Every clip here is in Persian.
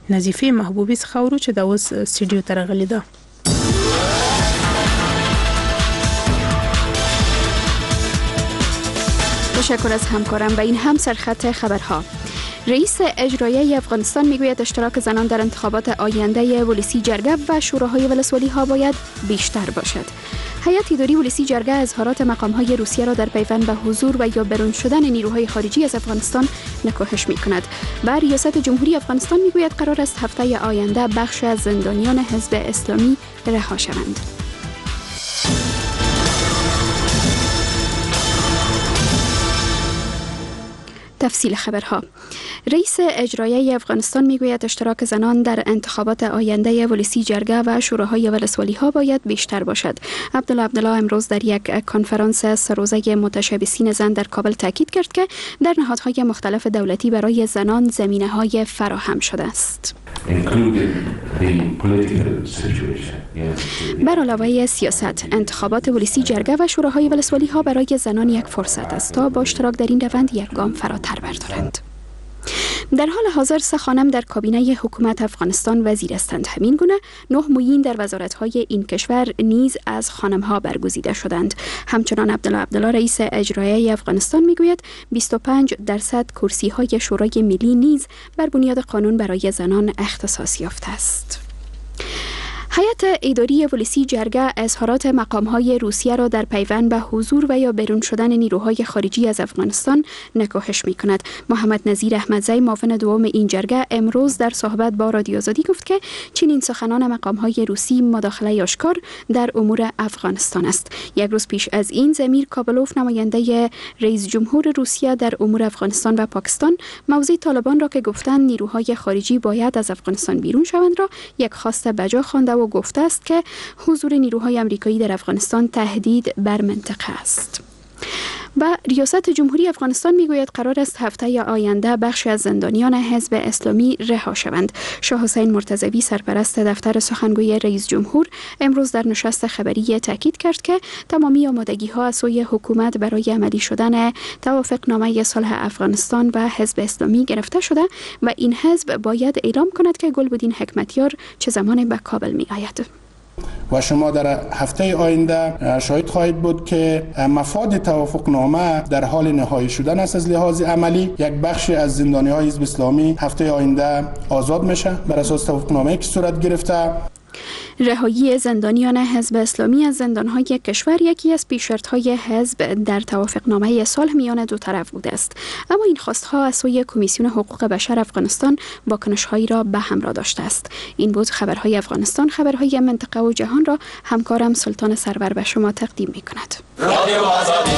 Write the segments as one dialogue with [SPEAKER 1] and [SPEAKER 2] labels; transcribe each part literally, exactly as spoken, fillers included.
[SPEAKER 1] نظیفه محبوبی څخه ورو چې دا اوس سټډیو ته راغلې ده.
[SPEAKER 2] تشکر از همکارم. و این هم سرخط خبرها. رئیس اجرایی افغانستان میگوید اشتراک زنان در انتخابات آینده ولسی جرگه و شوراهای ولسوالی ها باید بیشتر باشد. هیئت اداری ولسی جرگه اظهارات مقام‌های روسیه را در پیوند به حضور و یا برون شدن نیروهای خارجی از افغانستان نکوهش می‌کند. و ریاست جمهوری افغانستان میگوید قرار است هفته آینده بخش از زندانیان حزب اسلامی رها شوند. تفصیل خبرها. رئیس اجرایی افغانستان میگوید اشتراک زنان در انتخابات آینده ولسی جرگه و شوراهای ولسوالی ها باید بیشتر باشد. عبدالله عبدالله امروز در یک کنفرانس سه‌روزه متشبثین زن در کابل تاکید کرد که در نهادهای مختلف دولتی برای زنان زمینه‌های فراهم شده است. بر علاوه سیاست، انتخابات ولسی جرگه و شوراهای ولسوالی ها برای زنان یک فرصت است تا با اشتراک در این روند یک گام فراتر بردارند. در حال حاضر سه خانم در کابینه حکومت افغانستان وزیر هستند. همین گونه نه معین در وزارت‌های این کشور نیز از خانم‌ها برگزیده شدند. همچنان عبدالله عبدالله رئیس اجرایی افغانستان میگوید بیست و پنج درصد کرسی‌های شورای ملی نیز بر بنیاد قانون برای زنان اختصاص یافته است. هیئت اداری ولسی جرگه اظهارات مقام‌های روسیه را در پیوند به حضور و یا برون شدن نیروهای خارجی از افغانستان نکوهش می‌کند. محمد نظیر احمدزی معاون دوم این جرگه امروز در صحبت با رادیو آزادی گفت که چنین سخنان مقام‌های روسی مداخله آشکار در امور افغانستان است. یک روز پیش از این زمیر کابلوف نماینده رئیس جمهور روسیه در امور افغانستان و پاکستان موضع طالبان را که گفتند نیروهای خارجی باید از افغانستان بیرون شوند را یک خواست بجا خوانده و گفته است که حضور نیروهای آمریکایی در افغانستان تهدید بر منطقه است. و ریاست جمهوری افغانستان میگوید قرار است هفته آینده بخشی از زندانیان حزب اسلامی رها شوند. شاه حسین مرتضوی سرپرست دفتر سخنگوی رئیس جمهور امروز در نشست خبری تاکید کرد که تمامی آمادگی ها از سوی حکومت برای عملی شدن توافقنامه صلح افغانستان و حزب اسلامی گرفته شده و این حزب باید اعلام کند که گلبدین حکمتیار چه زمان به کابل می آید.
[SPEAKER 3] و شما در هفته آینده شاهد خواهید بود که مفاد توافقنامه در حال نهایی شدن است. از لحاظ عملی یک بخشی از زندانی‌های حزب اسلامی هفته آینده آزاد میشه بر اساس توافقنامه‌ای که صورت گرفته.
[SPEAKER 2] رهایی زندانیان حزب اسلامی از زندانهای کشور یکی از پیش‌شرط‌های حزب در توافقنامه صلح میان دو طرف بوده است، اما این خواست‌ها از سوی کمیسیون حقوق بشر افغانستان واکنش‌هایی را به همراه داشته است. این بود خبرهای افغانستان. خبرهای منطقه و جهان را همکارم سلطان سرور به شما تقدیم می‌کند. رادیو آزادی.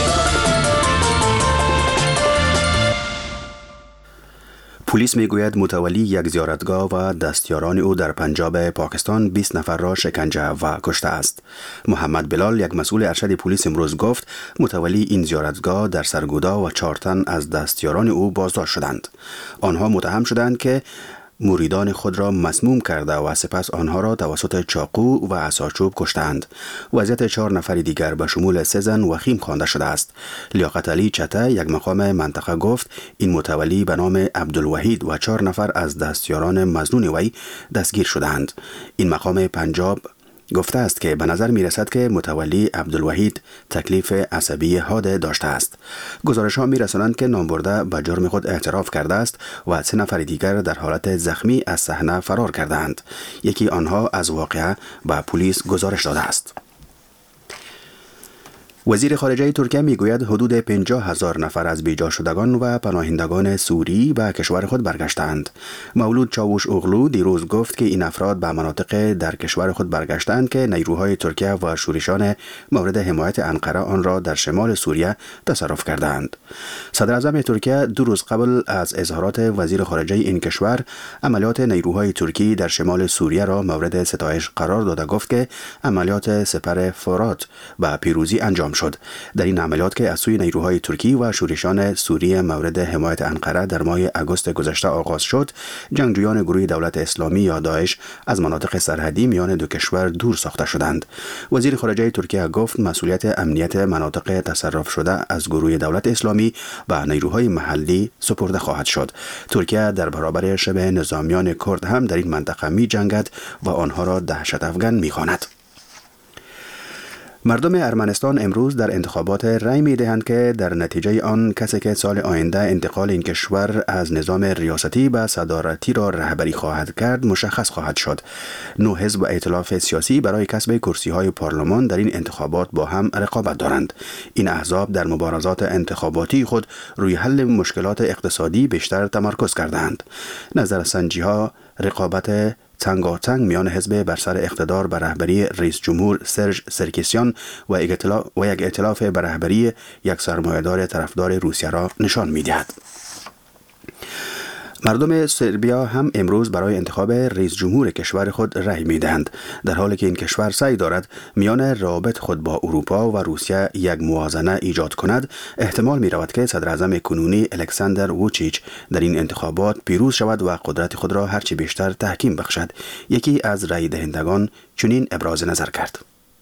[SPEAKER 4] پلیس میگوید متولی یک زیارتگاه و دستیاران او در پنجاب پاکستان بیست نفر را شکنجه و کشته است. محمد بلال یک مسئول ارشد پلیس امروز گفت متولی این زیارتگاه در سرگودا و چهار تن از دستیاران او بازداشت شدند. آنها متهم شدند که مریدان خود را مسموم کرده و سپس آنها را توسط چاقو و عصاچوب کشتند. وضعیت چهار نفر دیگر به شمول سه زن وخیم خوانده شده است. لیاقت علی چته یک مقام منطقه گفت این متولی به نام عبدالوحید و چهار نفر از دستیاران مظنون وی دستگیر شدند. این مقام پنجاب گفته است که به نظر می رسد که متولی عبدالوحید تکلیف عصبی حاد داشته است. گزارش ها می رسانند که نامبرده به جرم خود اعتراف کرده است و سه نفر دیگر در حالت زخمی از صحنه فرار کردند. یکی آنها از واقعه به پلیس گزارش داده است. وزیر خارجه ترکیه میگوید حدود پنجاه هزار نفر از بیجا شدگان و پناهندگان سوری به کشور خود برگشتند. مولود چاوش اوغلو دیروز گفت که این افراد به مناطق در کشور خود برگشتند که نیروهای ترکیه و شورشان مورد حمایت انقره آن را در شمال سوریه تصرف کردند. صدر اعظم ترکیه دو روز قبل از اظهارات وزیر خارجه این کشور عملیات نیروهای ترکی در شمال سوریه را مورد ستایش قرار داده گفت که عملیات سپر فرات به پیروزی انجام شد. در این عملیات که از سوی نیروهای ترکی و شورشیان سوریه مورد حمایت انقره در ماه آگوست گذشته آغاز شد، جنگجویان گروه دولت اسلامی یا داعش از مناطق سرحدی میان دو کشور دور ساخته شدند. وزیر خارجه ترکیه گفت مسئولیت امنیت مناطق تصرف شده از گروه دولت اسلامی به نیروهای محلی سپرده خواهد شد. ترکیه در برابر شبه نظامیان کرد هم در این منطقه می جنگد و آنها را دهشت افکن می خواند. مردم ارمنستان امروز در انتخابات رأی می دهند که در نتیجه آن کسی که سال آینده انتقال این کشور از نظام ریاستی به صدارتی را رهبری خواهد کرد مشخص خواهد شد. نو حزب و ائتلاف سیاسی برای کسب کرسی های پارلمان در این انتخابات با هم رقابت دارند. این احزاب در مبارزات انتخاباتی خود روی حل مشکلات اقتصادی بیشتر تمرکز کردند. نظرسنجی ها رقابت تنگاتنگ میان حزب بر سر اقتدار به رهبری رئیس جمهور سرژ سرکسیان و یک ائتلاف به رهبری یک سرمایه‌دار طرفدار روسیه را نشان می‌دهد. مردم سربیا هم امروز برای انتخاب رئیس جمهور کشور خود رأی می‌دهند، در حالی که این کشور سعی دارد میان روابط خود با اروپا و روسیه یک موازنه ایجاد کند. احتمال می‌رود که صدر اعظم کنونی الکساندر ووچیچ در این انتخابات پیروز شود و قدرت خود را هرچی بیشتر تحکیم بخشد. یکی از رأی دهندگان چنین ابراز نظر کرد: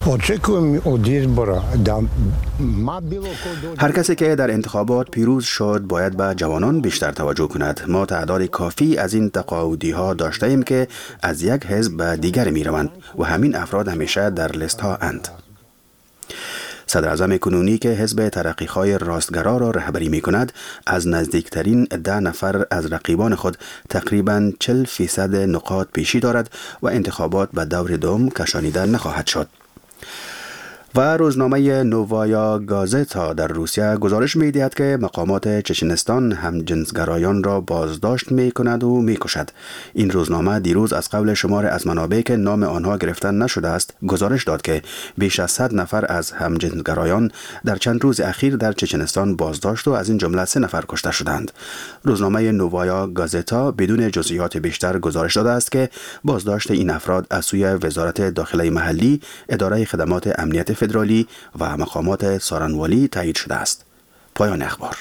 [SPEAKER 4] هر کسی که در انتخابات پیروز شد باید به جوانان بیشتر توجه کند. ما تعداد کافی از این تقاعدی ها داشته ایم که از یک حزب به دیگر می روند و همین افراد همیشه در لیست ها اند. صدر اعظم کنونی که حزب ترقیخواه راستگرا را رهبری می کند از نزدیکترین ده نفر از رقیبان خود تقریباً چهل فیصد نقاط پیشی دارد و انتخابات به دور دوم کشانیده نخواهد شد. و روزنامه نووایا گازتا در روسیه گزارش می دهد که مقامات چچنستان هم جنسگرایان را بازداشت می کند و می کشد. این روزنامه دیروز از قول شمار از منابع که نام آنها گرفتن نشده است گزارش داد که بیش از صد نفر از هم جنسگرایان در چند روز اخیر در چچنستان بازداشت و از این جمله سه نفر کشته شدند. روزنامه نووایا گازتا بدون جزئیات بیشتر گزارش داده است که بازداشت این افراد از سوی وزارت داخله محلی، اداره خدمات امنیت فدرالی و مقامات سارنوالی تایید شده است. پایان اخبار.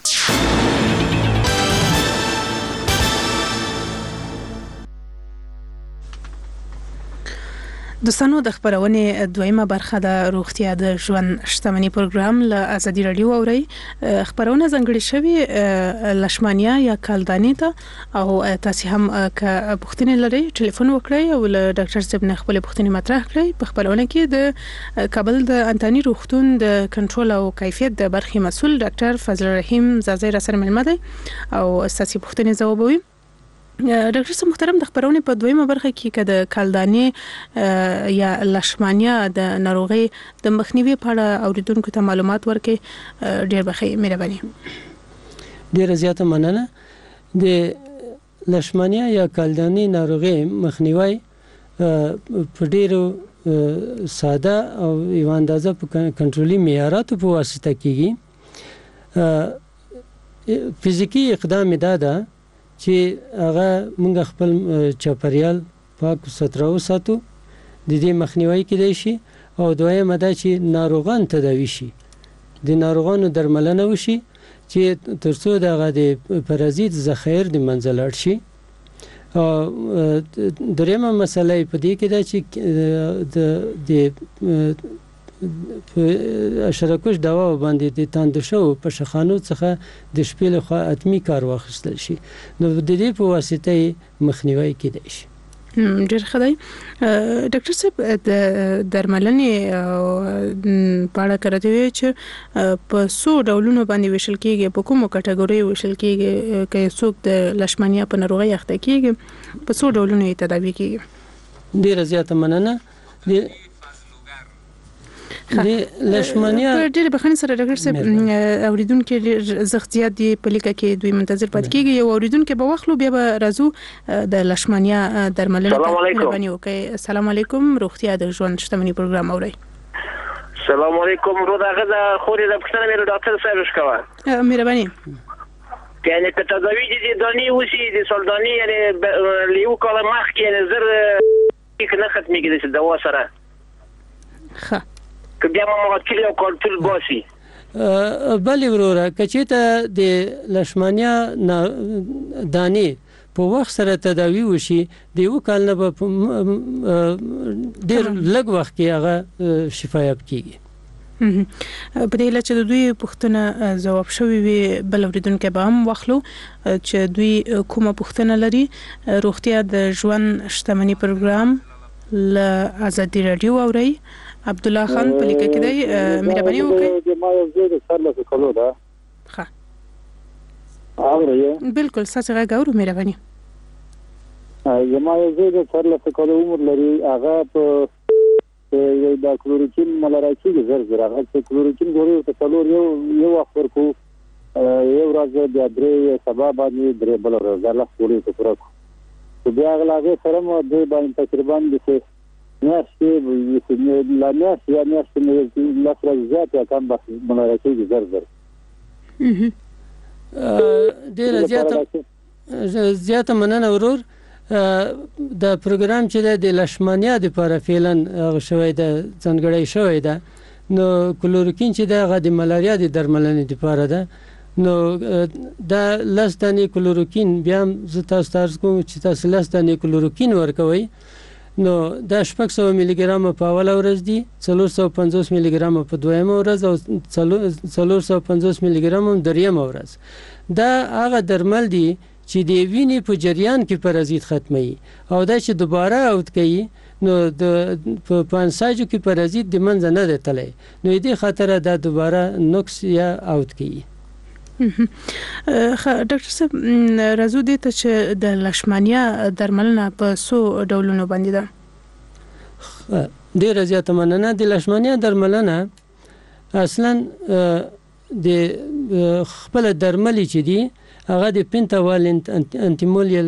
[SPEAKER 1] دوستانو د خبرونې دویمه برخه د روغتیا د ژوند شتمنۍ پروګرام له ازادي رادیو اوري. خبرونه ځانګړې شوی لشمانیا یا کالدانی ته او تاسو هم که پوښتنې لرئ ټلیفون وکړئ او له ډاکټر صاحب نه خپل پوښتنې مطرح کړئ. په خبرونه کې د کابل د انتاني روغتون د کنټرول او کیفیت د برخې مسؤل ډاکټر فضل الرحیم زازی را سره ملمه دی او تاسو پوښتنې ځوابوي. ډاکټر صاحب محترم، د خبرونې په دویمه برخه کې که د کالدانی یا لشمانیا د ناروغي د مخنیوي په اړه اوریدونکو ته معلومات ورکړي ډیر بخیر مهرباني.
[SPEAKER 5] ډیره زیاته مننه. د لشمانیا یا کالدانی ناروغي مخنیوي په ډیرو ساده او یو اندازه په کنټرولي معیاراتو په واسطه کیږي. فزیکی اقدام دا ده چې هغه موږ خپل چاپریال پاک وساتو ساتو د دې مخنیوي کېدای شي، او دویمه دا چې ناروغان تداوي شي، د ناروغانو درملنه وشي چې ترڅو دغه د پرازیت ذخایر د منځ لاړ شي. دریمه مسله په دې کې ده چې د شرکوش دوا باندې د تاندشو په شخانو څخه د شپې لخوا اتمی کار واخیستل شي، نو د دې په واسطه مخنیوي کېدای شي.
[SPEAKER 1] ډېر ښه دی. ډاکټر صاحب د درملنې په اړه کړی وی چې په څو ډولونو باندې ویشل کېږي، په کومو کټګورۍ ویشل کېږي، که څوک د لشمانیا په ناروغۍ اخته کېږي په څو ډولونو یې تداوي کېږي؟
[SPEAKER 5] ډېره زیاته مننه. د لشمانیا
[SPEAKER 1] ډېر بخښنې سره ډاکټر صاحب اوریدونکو ډېر زخت زیات دی په لیکه کې دوی منتظر پات کېږي. یو اوریدونکو به وخلو بیا به راځو د لشمانیا درملنې ته مهرباني وکړئ. السلام علیکم، روغتیا د ژوند شتمنۍ پروګرام اورئ.
[SPEAKER 6] السلام علیکم. رو دغه د خوري د پښتنه مې ډاکټر صاحب شکوا
[SPEAKER 1] مهرباني.
[SPEAKER 6] یعنی که تداوی دي دانی وسی د سولدانی یعنی لیو کله مخ کې نظر کې نه ختمېږي د دوا سره.
[SPEAKER 1] ښه
[SPEAKER 6] که بیا ما کلی او کنټرول باسي
[SPEAKER 5] بلې وروره که چېرته د لشمانیا دانې په وخت سره تداوي وشي د یو کال نه به ډېر لږ وخت کې هغه شفایاب کېږي.
[SPEAKER 1] په دې لچ د دوی پوښتنه جواب شوی وي بل اوریدونکو به هم واخلو چې دوی کومه پوښتنه لري. روغتیا د ژوند شتمنۍ پروګرام ل ازادي رادیو اوري عبد الله خان په لیکه کې دی مهرباني وکړئ.
[SPEAKER 7] ما یو ځای د سر له کولو دا
[SPEAKER 1] ښه
[SPEAKER 7] اوري
[SPEAKER 1] بالکل ساسه غاورو مهرباني.
[SPEAKER 7] یما یو ځای د سر له کولو عمر لري هغه په یو د کلوروکین ملارایکی زر زر هغه چې کلوروکین ګوري ته څلور یو یو اخر کو یو ورځ د درې سبا باندې درې بل ورځ د الله ګوري ته پورا کو بیا غلاغه سره مو د باندې تقریبا د څه ناشې لا ناشې یا ناشې لا سره زیات کم بس ملارایکی زر زر
[SPEAKER 5] ډیر زیاته زیاته مننه ورور. د پروګرام چې د لشمانیا د لپاره فعلا شوی د څنګهړی شوی ده نو کلوروکین چې دغه د ملاریا د درملنې لپاره ده نو د لستانې کلوروکین بیا زه تاسو ته عرض کوم چې تاسو لستانې کلوروکین ورکوي نو د شپږ سوه ملي ګرام په اوله ورځ دي څلور سوه پنځوس ملي ګرام په دویمه ورځ او څلور سوه پنځوس ملي ګرام په دریمه ورځ. دا هغه درمل دي چې د وینې په جریان کې پرازیت ختمي او دا چې دوباره اوت کوي نو د په پانساجو کې پرازیت د منځ نه دتلې نو دې خاطر دا دوباره نقص یا اوت کوي.
[SPEAKER 1] ډاکټر صاحب راځو دې ته چې د لشمانیا درملنه په څو ډولونو باندې ده.
[SPEAKER 5] ډېره زیاته مننه. د لشمانیا درملنه اصلا د خپل درملې چې دي هغه د پینتاوالنت انټیمولیل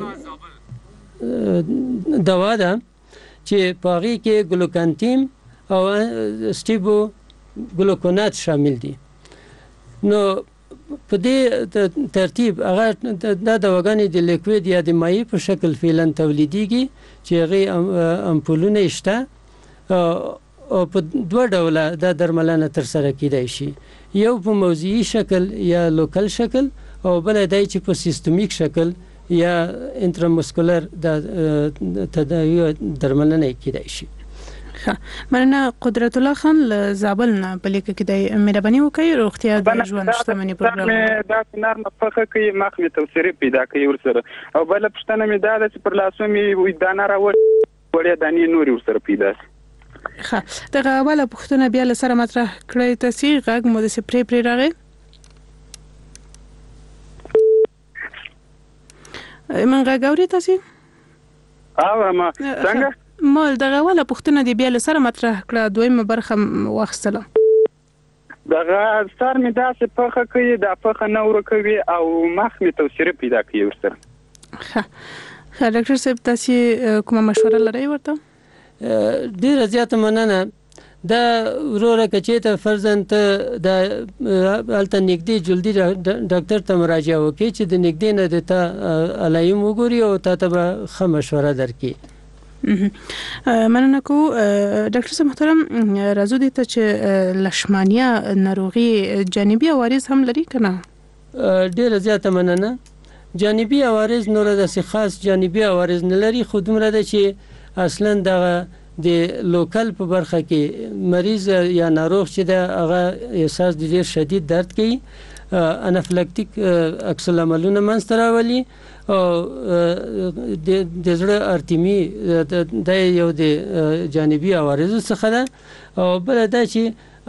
[SPEAKER 5] دوا ده چې په هغې کې ګلوکانتیم او سټیبو ګلوکونات شامل دي. نو په دې ترتیب هغه دا دواګانې د لیکوید یا د مایع په شکل فعلا تولیدیږي چې هغې امپولونه شته او په دوه ډوله دا درملنه ترسره کیدای شي. یو په موضعي شکل یا لوکل شکل او بل دای چې په سیستمیک شکل یا انټرامسکولر د تداوی درملنه کیدای شي.
[SPEAKER 1] ښه مننه. قدرت الله خان له زابل نه په لیکه کې دی مهرباني وکړئ. روغتیا د ژوند شتمنۍ پروګرام
[SPEAKER 8] دا نرم پخه کوي مخ می توسری پیدا کوي ورسره او بل پښتنه می دا چې پر لاسو می وې دانه راوړ وړیا دانی نور ورسره پیدا شي.
[SPEAKER 1] ښه دغه اوله پښتنه بیا له سره مطرح کړی تاسو غږ مو د سپری پری راغی من غاوري تاسو
[SPEAKER 8] او ما څنګه
[SPEAKER 1] مال دغه ولا پښتنه دی بیا له سره مطرح کړه دویمه برخه واخستله
[SPEAKER 8] دغه ستار می داسې پخه کوي د پخه نور کوي او مخ می توسری پیدا کوي ورسره.
[SPEAKER 1] ښه ډاکټر صاحب تاسو کومه مشوره لرئ ورته؟
[SPEAKER 5] ډیره زیاته مننه. دا وروره که چېرته فرضاً ته د هلته نږدې جلدي ډاکټر ته مراجعه وکړي چې د نږدې نه د تا علایم وګوري او تا ته به ښه مشوره درکړي.
[SPEAKER 1] مننه کو ډاکټر صاحب محترم. راځو دې ته چې لشمانیا ناروغي جانبي عوارض هم لري که نه؟
[SPEAKER 5] ډیره زیاته مننه. جانبي عوارض نور داسې خاص جانبي عوارض نه لري خو دومره ده چې اصلا دغه د لوکل په برخه کې مریض یا ناروغ چې د هغه احساس د ډیر شدید درد کوي انافیلاکتیک عکس العملونه منځته راولي او د زړه ارتمي د یو د جانبي عوارضو څخه ده او بل دا چې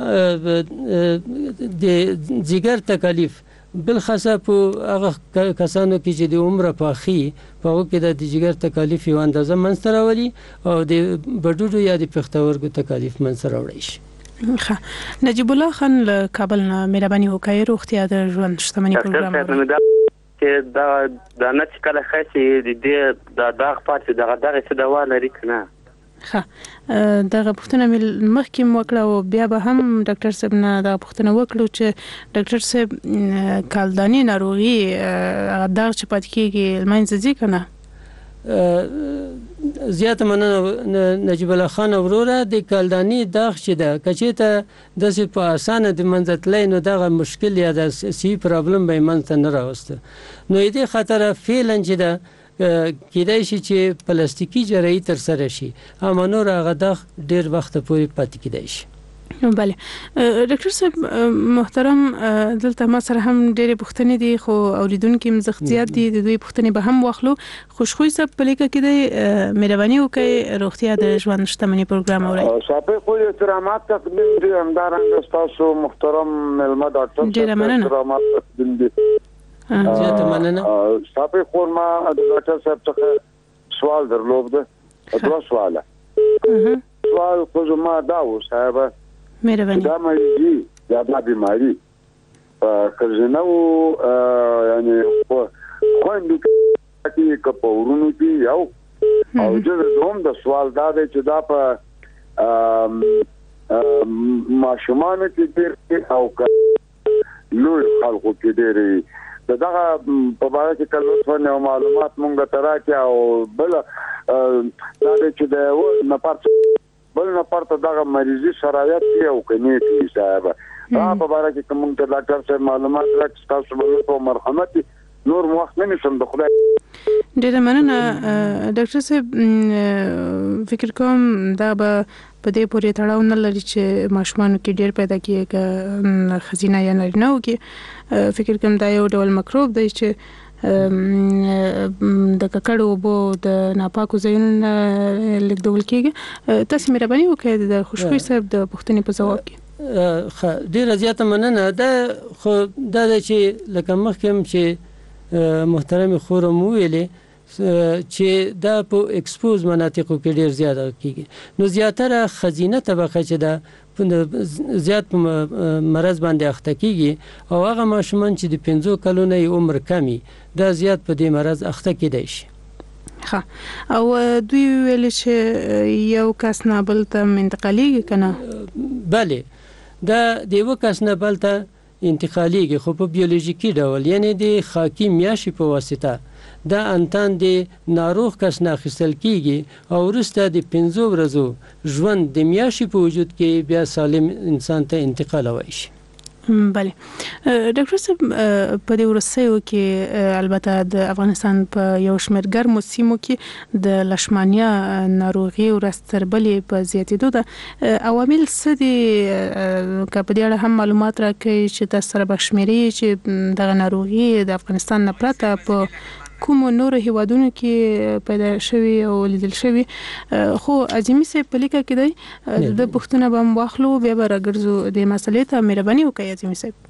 [SPEAKER 5] د ځیګر تکالیف بالخاصه په هغه کسانو کې چې د عمره پاخي په هغو کې د جګر تکالیف یو اندازه منځته راولي او د بډوډو یا د پښتورګو تکالیف منځته راوړی شي.
[SPEAKER 1] ښه نجیب الله خان له کابل نه مهرباني وکړئ. روغتیا د ژوند شتمنۍ پروګرام
[SPEAKER 6] چې دا د نه چې کله خاصې د دې د داغ پاتې دغه دغه څه دوا لري که نه؟
[SPEAKER 1] ښه دغه پوښتنه مې مخکې وکړه او بیا به هم ډاکټر صاحب نه دغه پوښتنه وکړو چې ډاکټر صاحب کالدانې ناروغي هغه دغه چې پاتې کېږي له منځه ځي که نه؟
[SPEAKER 5] زیات مننه نجیب الله خان وروره د کلدانی داغ چې ده کچېته داسې په اسانه د منځتلی نو دغه مشکل یا د سی پرابلم به یې منځته نه راوسته نو دې خاطره فعلا چې ده کېدای شي چې پلاستیکي جراحي ترسره شي اما نور هغه داغ ډېر وخت پورې پاتې کېدای شي.
[SPEAKER 1] بله ډاکټر صاحب محترم دلته ما سره هم ډېرې پوښتنې دي خو اوریدونکي مزخ زیات دي د دوی پوښتنې به هم واخلو. خوشخوی صاحب په لیکه کې دی مهرباني وکړئ روغتیا د ژوند شتمني پروګرام اورئ.
[SPEAKER 9] صاحب خو احترامات تقدیم دي همدارنګه ستاسو محترم ملما ډاکټر
[SPEAKER 1] ډېره مننه.
[SPEAKER 9] احترامات تقدیم دي.
[SPEAKER 5] زیاته مننه.
[SPEAKER 9] صاحب خو ما د ډاکټر صاحب څخه سوال درلود دوه سواله. سوال خو ما دا و صاحب
[SPEAKER 1] مهرباني
[SPEAKER 9] دا مریضي یا دا بیماری کله یعنی خوندې کې کپورونو کې یو او چې دوم د سوال دا دی چې دا په ماشومان کې ډېر او لوی خلکو کې ډېر دغه په اړه چې کله څه معلومات مونږ ته راکړي او بل دا چې د نپارت بل نه پرته دغه مریضي شرایط یو کني چې صاحب را په اړه کې کوم ته ډاکټر صاحب معلومات راکړي تاسو په مرحمت نور وخت نه نشم د خدای
[SPEAKER 1] ډېر مننه ډاکټر صاحب فکر کوم دا به په دې پورې تړاو نه لري چې ماشومان کې ډېر پیدا کیږي خزینه یا نارینه کې فکر کوم دا یو ډول مکروب دی چې د ککړو اوبو د ناپاکو ځایونو لیکدول کېږي. تاسو مهرباني وکړئ د خوشخوی صاحب د پوښتنې په ځواب کې.
[SPEAKER 5] ډېره زیاته مننه. دا خو دا ده چې لکه مخکې هم چې محترم خور مو ویلې چې دا په ایکسپوز مناطقو کې ډېر زیاته کېږي نو زیاتره خزینه طبقه چې ده زیات په مرض باندې اخته کېږي او هغه ماشومان چې د پنځو کلونو عمر کمی دا زیات په دې مرض اخته کېدای شي.
[SPEAKER 1] ها او دوی ویل چې یو کس نه بل ته انتقالېږي کنه؟
[SPEAKER 5] بله دا د یو کس نه بل ته انتقالېږي خو په بیولوژیکي ډول یعنی د خاکي میاشتې په واسطه دا انتان د ناروغ کس نه اخیستل کېږي او وروسته د پنځو ورځو ژوند د میاشتې په وجود کې بیا سالم انسان ته انتقالولی شي.
[SPEAKER 1] بله ډاکټر صاحب په دې وروستیو کې البته د افغانستان په یو شمېر ګرمو سیمو کې د لشمانیا ناروغي ورځ تر بلې په زیاتېدو ده. عوامل څه دي که په دې اړه هم معلومات راکړئ چې تاسو سره به شمېرئ چې دغه ناروغي د افغانستان نه پرته په کومو نورو هیوادونو کې پیدا شوي او لیدل شوي خو عظیمي صاحب په لیکه کې دی د پوښتنه به هم واخلو بیا به راګرځو د مسلې ته. مهرباني وکړئ عظیمي صاحب.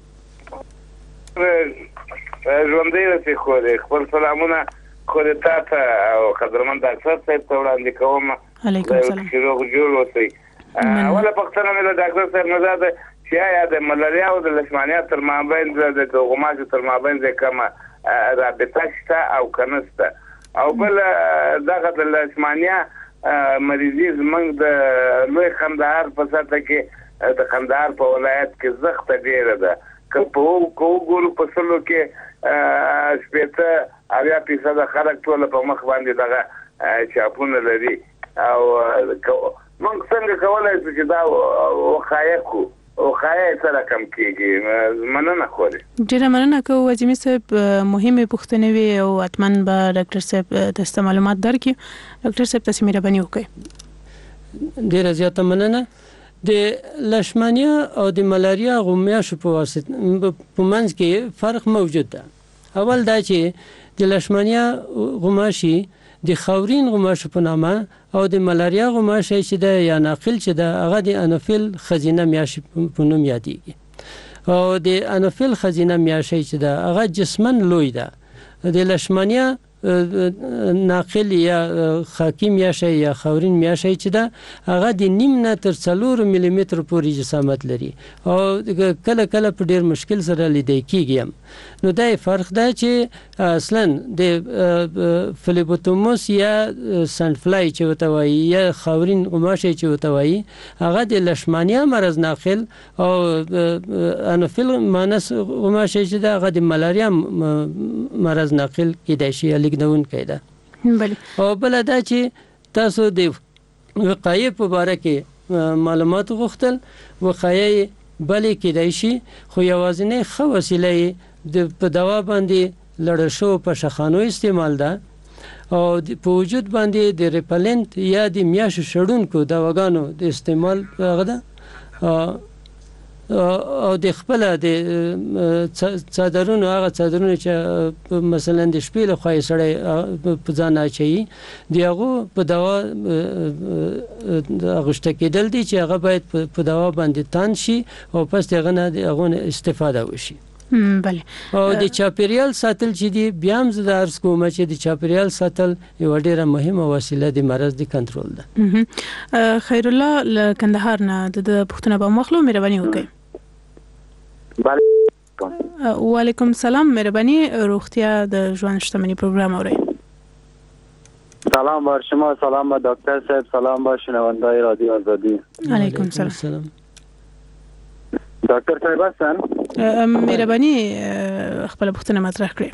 [SPEAKER 10] ژوندی اوسئ خو خپل سلامونه خو تا ته او قدرمن ډاکټر صاحب ته وړاندې کوم.
[SPEAKER 1] علیکم السلام.
[SPEAKER 10] روغ جوړ اوسئ. اوله پوښتنه مې د ډاکټر صاحب نه ده چې آیا د ملاریا او د لشمانیا تر مابین د غوماشو تر مابین د کومه رابطه شته او کنه شته او بل دغه د لشمانیا مریضي زمونږ د لوی خندهار په سطح کې د خندهار په ولایت کې زخته ډېره ده که په وګورو په سلو کې شپېته اویا فیصده خلک ټوله په مخ باندې دغه چاپونه لري او موږ څنګه کولی شو چې دا وقایه کړو او خای سره کم کېږي. مننه خوري.
[SPEAKER 1] ډېره مننه کوم وزیمي صاحب مهمه پوښتنې وي او اتمن به ډاکټر صاحب تاسو معلومات درکړي. ډاکټر صاحب تاسو مهرباني وکړئ.
[SPEAKER 5] ډېره زیاته مننه. د لشمانیا او د ملاریا غومیاشو په واسطه په منځ کې فرق موجود ده. اول دا چې د لشمانیا غوماشي د خاورین غوماشو په نامه او د ملاریا غوماشي چې د یا ناقل چې د هغه د انوفیل خزینه میاشتې په نوم یادېږي او د انوفیل خزینه میاشتې چې د هغه جسمن لوی ده. د لشمانیا ناقل یا خاکی میاشتې یا خاورین میاشتې چې ده هغه د نیم نه تر څلور ملي متر پورې جسامت لري او کله کله په ډېر مشکل سره لیدل کېږي. نو دا فرق ده چې اصلا د فلیبوتوموس یا سنفلای چې وته وایي یا خاورین غوماشي چې وته وایي هغه د لشمانیا مرض ناقل او انوفیل مانس غوماشي چې ده هغه د ملاریا مرض ناقل کېدای شي لیکدون کېده.
[SPEAKER 1] بله.
[SPEAKER 5] او بل دا چې تاسو د وقایې په باره کې معلومات غوښتل، وقایې بلې کېدای شي خو یوازینۍ ښه وسیله د په دوا باندې لړل شوو پشخانو استعمال ده او په وجود باندې د ریپلنت یا د میاشو شړونکو دواګانو د استعمال هغه ده او د خپل د څادرونو هغه څادرونه چې مثلا د شپې له خوا سړی په ځان اچوي د هغو په دوا اغوسته کېدل دي چې هغه باید په دوا باندې تان شي او پس هغه نه د هغو استفاده وشي.
[SPEAKER 1] بله.
[SPEAKER 5] او د چاپیریال ساتل چې دی بیا هم زه عرض کوم چې د چاپیریال ساتل یو ډیره مهمه وسیله د مرض د کنټرول ده.
[SPEAKER 1] خیر الله له کندهار نه د پښتنه به مخلو مهرباني وکړئ.
[SPEAKER 11] بله.
[SPEAKER 1] وعلیکم سلام، مهرباني روغتیا د ژوند شتمنی پروګرام اورئ.
[SPEAKER 11] سلام بر شما، سلام به دکتر صاحب، سلام به شنوندای رادیو آزادی.
[SPEAKER 1] علیکم سلام.
[SPEAKER 11] دکتر صاحب هستن؟
[SPEAKER 1] مهرباني خپل پوښتنه مطرح کړئ.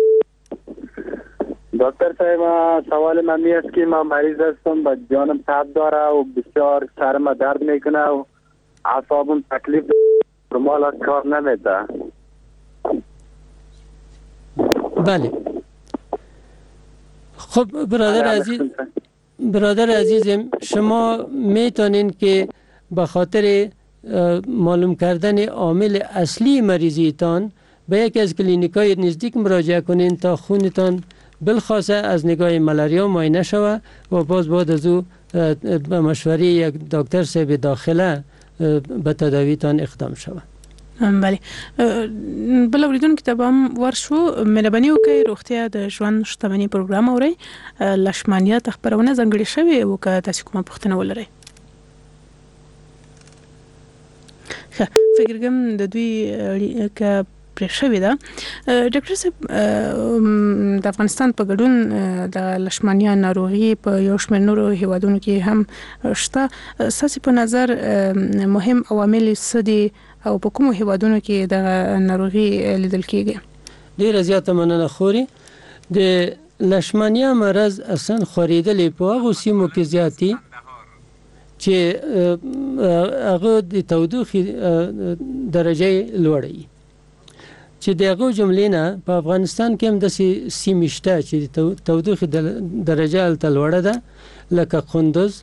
[SPEAKER 11] دکتر صاحب سوال من می است که من مریض هستم و جانم تب داره و بسیار سرم درد میکنه و اعصابم تکلیف نرمال کار نمیده.
[SPEAKER 5] بله. خب برادر عزیز برادر عزیزم، شما میتونین که به خاطر معلوم کردن عامل اصلی مریضیتان به یکی از کلینیکای نزدیک مراجعه کنین تا خونتان بالخاصه از نگاه ملاریا معاینه شود و باز بعد از او به مشوره یک دکتر صاحب داخله به تداویتان اقدام شود.
[SPEAKER 1] بله. بل اوریدونکو ته به هم ورشو، مهرباني وکړئ روغتیا د ژوند شتمني پروګرام اورئ. لشمانیات خبرونه ځانګړې شوې او که تاسو کومه پوښتنه ولرئ. فکر کوم د دوی که پرې شوې ده. ډاکټر صاحب د افغانستان په ګډون د لشمانیا ناروغي په یو شمېر نورو هیوادونو کې هم شته. ستاسو په نظر مهم عوامل څه دي او په کومو هیوادونو کې د ناروغي لیدل کېږي؟
[SPEAKER 5] ډېره زیاته مننه خوري. د لشمانیا مرض اصلا خورېدلې په هغو سیمو کې زیات دي چې هغه د تودوخې درجه لوړه وي، چې د هغو جملې نه په افغانستان کې هم داسې سیمې شته چې د تودوخې درجه هلته لوړه ده، لکه کندوز،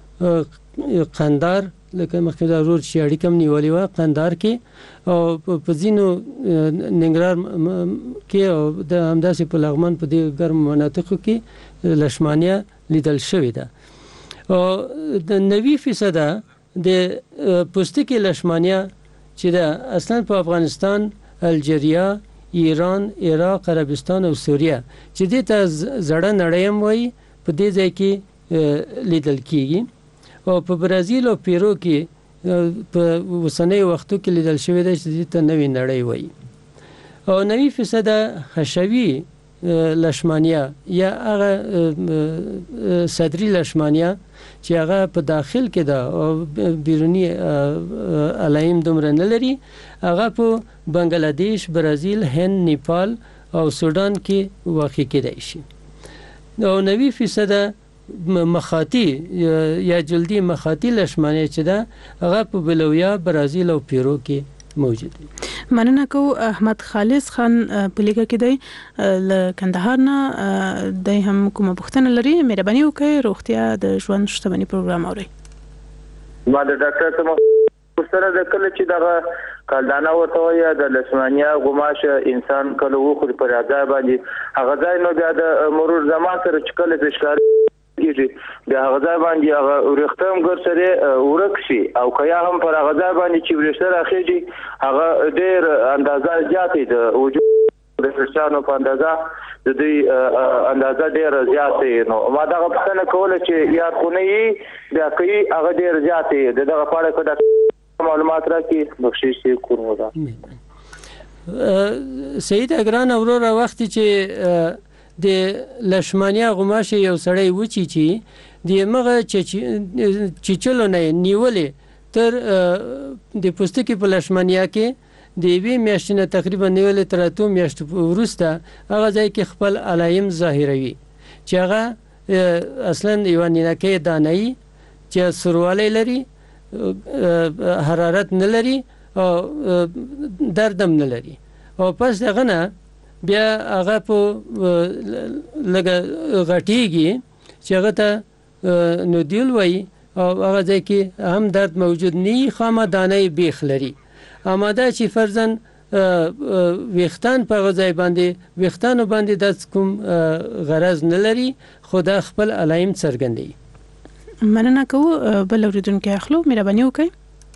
[SPEAKER 5] قندار، لکه مخکې دا ورور چې اړیکه هم نیولې وه قندار کې، او په ځینو ننګرهار کې او د همداسې په لغمان په دې ګرمو مناطقو کې لشمانیا لیدل شوې ده. او د نوي فیصده د پوستکي لشمانیا چې ده اصلا په افغانستان، الجیریا، ایران، عراق، عربستان او سوریه چې دې ته زړه نړۍ هم وایي په دې ځای کې لیدل کېږي. او په برازیل او پیرو کې په اوسنیو وختو کې لیدل شوې ده چې دې ته نوې نړۍ وایي. او نوي فیصده حشوي لشمانیا یا هغه صدري لشمانیا چې هغه په داخل کې ده او بیرونی علایم دومره نه لري، هغه په بنگلادیش، برازیل، هند، نیپال او سودان کې واقع کېدای شي. او نوي فیصده مخاطی یا جلدی مخاطی لشمانیا چې ده هغه په بولویا، برازیل او پیرو کې موجود دي.
[SPEAKER 1] مننه کو. احمد خالص خان په لیکه کې دی له کندهار نه، دی هم کومه پوښتنه لري. مهرباني وکړئ روغتیا د ژوند شتمني پروګرام اورئ.
[SPEAKER 10] ما د ډاکټر څخه پوښتنه ده کله چې دغه کلدانه ورته وایي د لشمانیا غوماش انسان کله وخوري پر ځای باندې هغه ځای نو بیا د مرور زمان سره چې کله پیشکار کیږي د هغه ځای باندې هغه ورختم ګر سره ورک شي او کیا هم پر هغه ځای باندې چې ورشته راخېږي هغه ډېر اندازه زیاتې د وجود د فرشانو په اندازه د دې اندازه ډېر زیاتې نو ما دا پوښتنه کوله چې یا خونی بیا کوي هغه ډېر زیاتې دغه پاړه کده معلومات راکې بخشش یې کوو دا.
[SPEAKER 5] سید اگران اورور وختي چې د لشمانیا غوماش یو سړی وچی چې د مغه چې چلو نه نیولې تر د پوستکي په لشمانیا کې د وی میاشتنه تقریبا نیولې تر اتو میاشتو وروسته هغه ځای کې خپل علایم ظاهروي چې هغه اصلا یو نیلکه دانه‌ای چې سوروالی لري، حرارت نه لري او دردم نه لري، او پس دغه نه بیا هغه په لږه غټیږي چې هغه ته نودیول وایي او هغه ځای کې هم درد موجود نه، خامه دانه بیخ لري. اماده چې فرضاً ویختان په هغه ځای باندې ویختانو باندې د کوم غرض نه لري، خو دا خپل علایم څرګندوي.
[SPEAKER 1] مننه کوو. بل اوریدونکي اخلو، مهرباني وکړئ.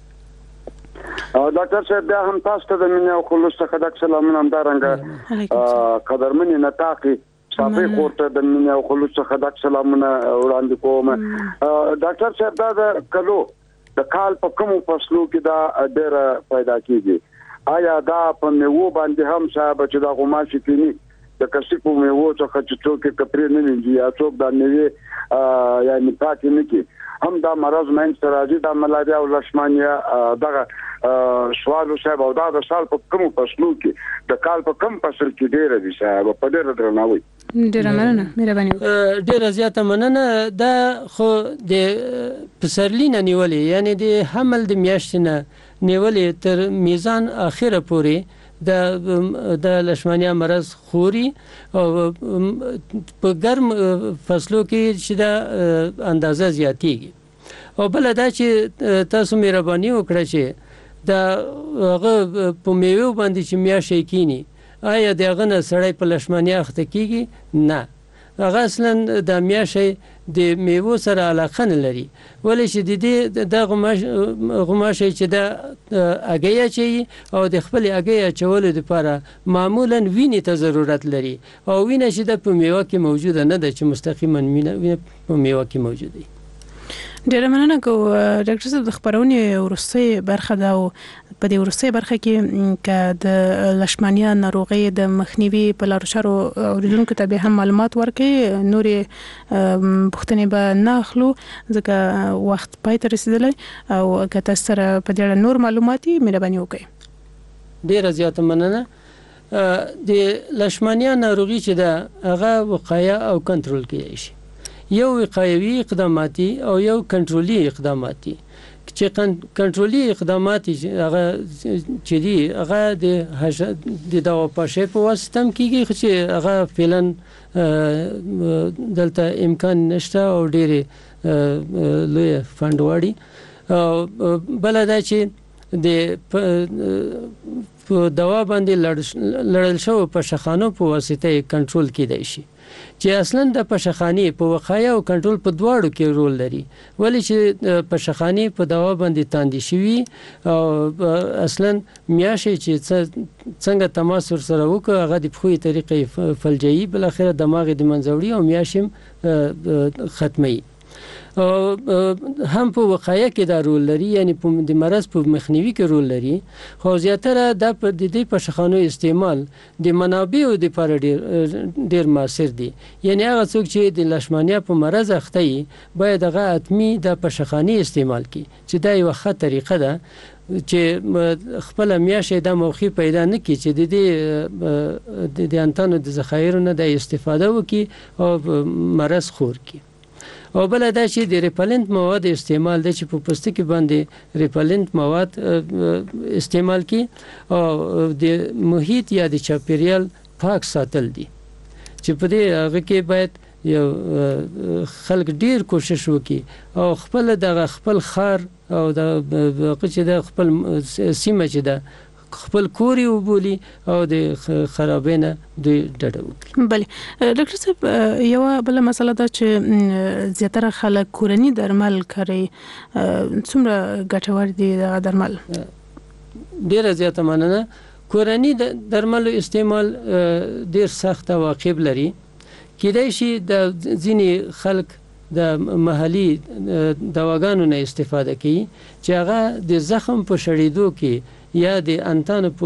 [SPEAKER 9] ډاکټر صاحب بیا هم تاسو ته د مینې او خلوص څخه د سلامونه همدارنګه قدرمنې نطاقي صافي خورته د مینې او خلوص څخه د سلامونه وړاندې کوم. ډاکټر صاحب دا د کلو د کال په کومو فصلو کې دا ډېر پیدا کیږي؟ آیا دا په میوو باندې هم صاحب چې دا غوماشي کینی د کسي په میوو څخه چې څوک کپری نه لږي یا څوک دا میوه یعنی پاتې نه کی هم دا مرض مین سراجي دا ملاریا او لشمانیا دغه سوالو صاحب او دا د سال په کوم فصلو کې د کال په کوم فصل کې ډیر دي صاحب په ډیر درناوي.
[SPEAKER 1] ډیر مننه، مهرباني وکړئ.
[SPEAKER 5] ډیر زیاته مننه. دا خو د پسرلینه نیولې یعنی د حمل د میاشتنه نیولې تر میزان اخره پورې د د لشمانیا مرض خوري او په ګرم فصلو کې چې دا اندازه زیاتیږي. او بل دا چې تاسو مهرباني وکړئ چې دا هغه په میوه باندې چې میاشتې کینی آیا دغه نه سړی په لشمانیا اخته کیږي؟ نه، هغه اصلا د میاشتې د میوه سره علاقه نه لري، ولې چې د دې د غوماشې چې د اګیا چي او د خپل اګیا چولو لپاره معمولا وینې ته ضرورت لري او وینه چې د په میوه کې موجوده نه ده چې مستقیما وینه په میوه کې موجوده ده.
[SPEAKER 1] ډیره مننه کوم ډاکټر صاحب. د خبرونې ورستۍ برخه دا او په دې ورستۍ برخه کې ک د لشمانیا ناروغي د مخنیوي په لارو چارو اوریدونکو ته به هم معلومات ورکړي. نورې پوښتنې به نه اخلو ځکه وخت پای ته رسیدلی او که تاسو سره په دې اړه نور معلومات یې مهرباني وکړئ.
[SPEAKER 5] ډیره زیاته مننه. د لشمانیا ناروغي چې ده هغه وقایه او کنټرول کیدای شي. یو وقایوي اقداماتي او یو کنټرولي اقداماتي. چې کنټرولي اقدامات هغه چې دي هغه د د دوا پاشې په واسطه کېږي چې هغه فعلا دلته امکان نشته او ډېرې لوی فند وړي. بل دا چې د په دوا باندې لړل شو په شخانو په واسطه کنټرول کېدای شي چې اصلا د پشخانی په وقایه او کنټرول په دواړو کې رول لري. ولی چې پشخانی په دوا باندې تاندې شوی او اصلا میاشې چې څنګه تماس سره وکړه هغه د خپل طریقې فلجایي بل اخر دماغ د منځوري او میاشم ختمي او هم په وقایه کې دا رول لري یعنی په د مرض په مخنیوي کې رول لري. خو زیاتره د د دې پشخانو استعمال د منابعو د پر ډیر ډیر موثر دي. یعنی هغه څوک چې د لشمانیا په مرض اخته وي باید هغه اتمی د پشخانی استعمال کړي چې دا یو ښه طریقه ده چې خپل میاشې د موخي پیدا نه کی چې د دې د انتانو د ذخایرو نه د استفاده وکي او مرض خور کی. او بل دا چې د ریپلنت مواد استعمال د چې په پوستکي باندې ریپلنت مواد استعمال کی او د محیط یا د چاپیریال پاک ساتل دي چې په دې هغه کې باید یو خلک ډیر کوشش وکړي او خپل د خپل خار او د چې د خپل سیمه چې د خپل کوري وبولي او د خرابینه د ډډه وکړي.
[SPEAKER 1] بله ډاکټر صاحب یو بل مسله دا چې زیاتره خلک کورنی درمل کوي، څومره ګټور دي دا درمل؟
[SPEAKER 5] ډیره زیاته مننه. کورنی درمل استعمال ډیر سخت او عواقب لري. کېدای شي د ځینې خلک د محلي دواګانو نه استفاده کوي چې هغه د زخم په شړېدو کې یا د انتانو په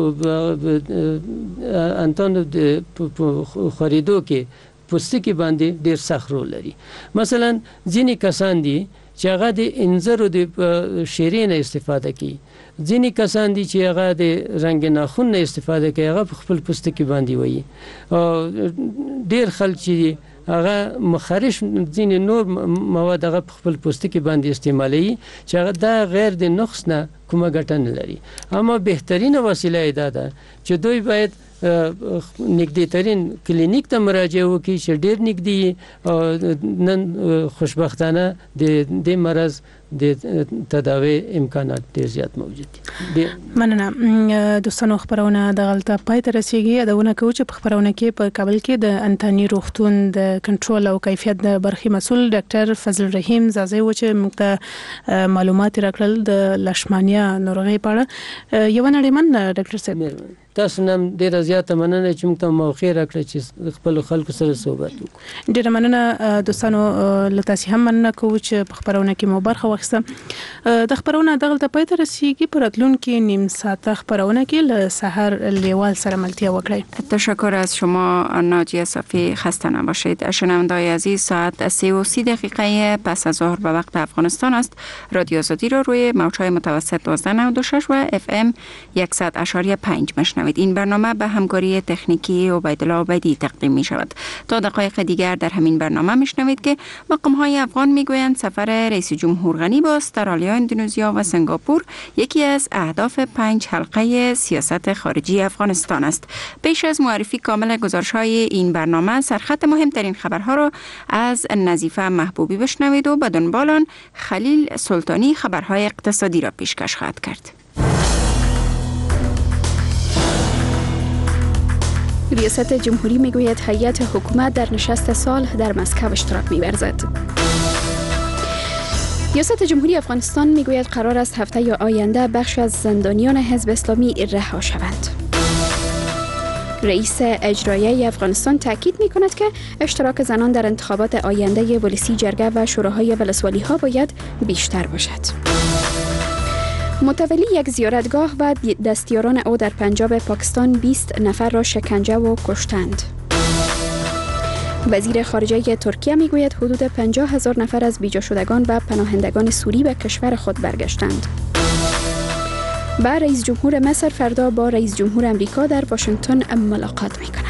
[SPEAKER 5] انتانو د خریدو کې پوستکي باندې ډیر سخت رول لري. مثلا ځینې کسان دي چې هغه د انځرو د شیرې نه استفاده کوي، ځینې کسان دي چې هغه د رنګ ناخون نه استفاده کوي، هغه په خپل پوستکي باندې وایي او ډیر خلک چې هغه مخرش ځین نور مواد هغه په خپل پوستکي باندې استعمالي چې هغه دا غیر د نقص نه کومه ګټه نه لري. اما بهترینه وسیله دا ده چې دوی باید نږدې ترین کلینیک ته مراجعه وکړي چې ډېر نږدې نن خوشبختانه د دې مرض د تداوی امکانات ډېر زیات موجود دي.
[SPEAKER 1] مننه دوستانو، خبرونه د غلطه پای ته رسیږي. ادونه کوم چې په خبرونه کې په کابل کې د انتاني روغتون د کنټرول او کیفیت د برخې مسول ډاکټر فضل رحیم زازی و چې موږ ته معلومات راکړل د لشمانیا ناروغي په اړه. یو نړیمن ډاکټر صاحب،
[SPEAKER 5] تاسو نن ډیره زیاته مننه چې موږ ته موقع راکړه چې خپل خلکو سره صحبت وکړو.
[SPEAKER 1] ډیره مننه دوستانو، لته هم مننه کوم چې په خبرونه کې مو برخه واخیسته. د خبرونه دغلته پای ته رسیږي. په راتلونکي نیم ساعته خبرونه کې له سحر لیوال سره ملتیا وکړئ.
[SPEAKER 12] تشکر از شما ناجیه صافی، خسته نباشید. شنونده‌های عزیز، ساعت سه و سی دقیقه پس از ظهر به وقت افغانستان است. رادیو آزادی را روی موج‌های متوسط دوازده نود و شش و اف ام صد و پنج مشنوید. این برنامه به همکاری تکنیکی عبیدالله عبیدی تقدیم می شود. تا دقایق دیگر در همین برنامه میشنوید که مقام های افغان میگویند سفر رئیس جمهور غنی با استرالیا، اندونزیا و سنگاپور یکی از اهداف پنج حلقه سیاست خارجی افغانستان است. پیش از معرفی کامل گزارش های این برنامه، سرخط مهمترین خبرها را از نظیفه محبوبی بشنوید و به دنبال آن خلیل سلطانی خبرهای اقتصادی را پیشکش خواهد کرد.
[SPEAKER 2] ریاست جمهوری میگوید هیئت حکومت در نشست سال در مسکو اشتراک می‌ورزد. ریاست جمهوری افغانستان میگوید قرار است هفته آینده بخش از زندانیان حزب اسلامی رها شوند. رئیس اجرایی افغانستان تاکید می‌کند که اشتراک زنان در انتخابات آینده ولسی جرگه و شوراهای ولسوالی‌ها باید بیشتر باشد. متولی یک زیارتگاه و دستیاران او در پنجاب پاکستان بیست نفر را شکنجه و کشتند. وزیر خارجه ترکیه میگوید حدود پنجاه هزار نفر از بیجا شدگان و پناهندگان سوری به کشور خود برگشتند. و رئیس جمهور مصر فردا با رئیس جمهور امریکا در واشنگتن ملاقات میکند.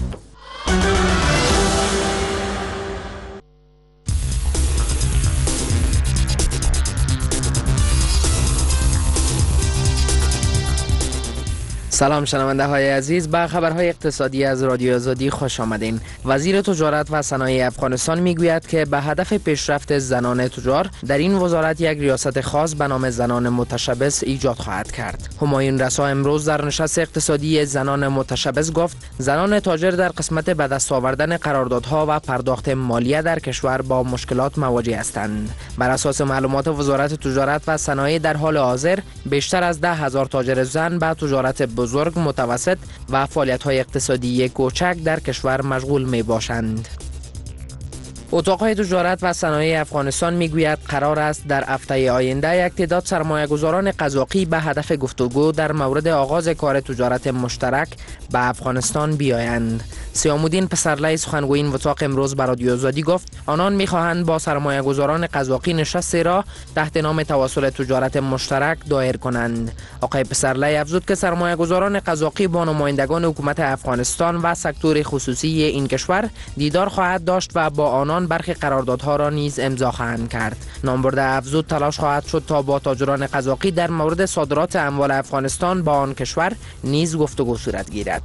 [SPEAKER 13] سلام شنونده های عزیز، به خبرهای اقتصادی از رادیو آزادی خوش آمدین. وزیر تجارت و صنایع افغانستان میگوید که به هدف پیشرفت زنان تجار در این وزارت یک ریاست خاص به نام زنان متشبث ایجاد خواهد کرد. همایون رسا امروز در نشست اقتصادی زنان متشبث گفت زنان تاجر در قسمت به دست آوردن قراردادها و پرداخت مالیه در کشور با مشکلات مواجه هستند. بر اساس معلومات وزارت تجارت و صنایع در حال حاضر بیشتر از ده هزار تاجر زن به تجارت بزرگ، متوسط و فعالیت‌های اقتصادی کوچک در کشور مشغول می باشند. اتاق‌های تجارت و صنایع افغانستان میگوید قرار است در هفته آینده یک تعداد سرمایه‌گذاران قزاقی به هدف گفتگو در مورد آغاز کار تجارت مشترک به افغانستان بیایند. سیامودین پسرلی سخنگوی این اتاق امروز به رادیو آزادی گفت آنان می‌خواهند با سرمایه‌گذاران قزاقی نشستی را تحت نام تواصل تجارت مشترک دایر کنند. آقای پسرلی افزود که سرمایه‌گذاران قزاقی با نمایندگان حکومت افغانستان و سکتور خصوصی این کشور دیدار خواهد داشت و با آنان برخی قراردادها را نیز امضا خواهند کرد. نامبرده افزود تلاش خواهد شد تا با تاجران قزاقی در مورد صادرات اموال افغانستان با آن کشور نیز گفتگو صورت گیرد.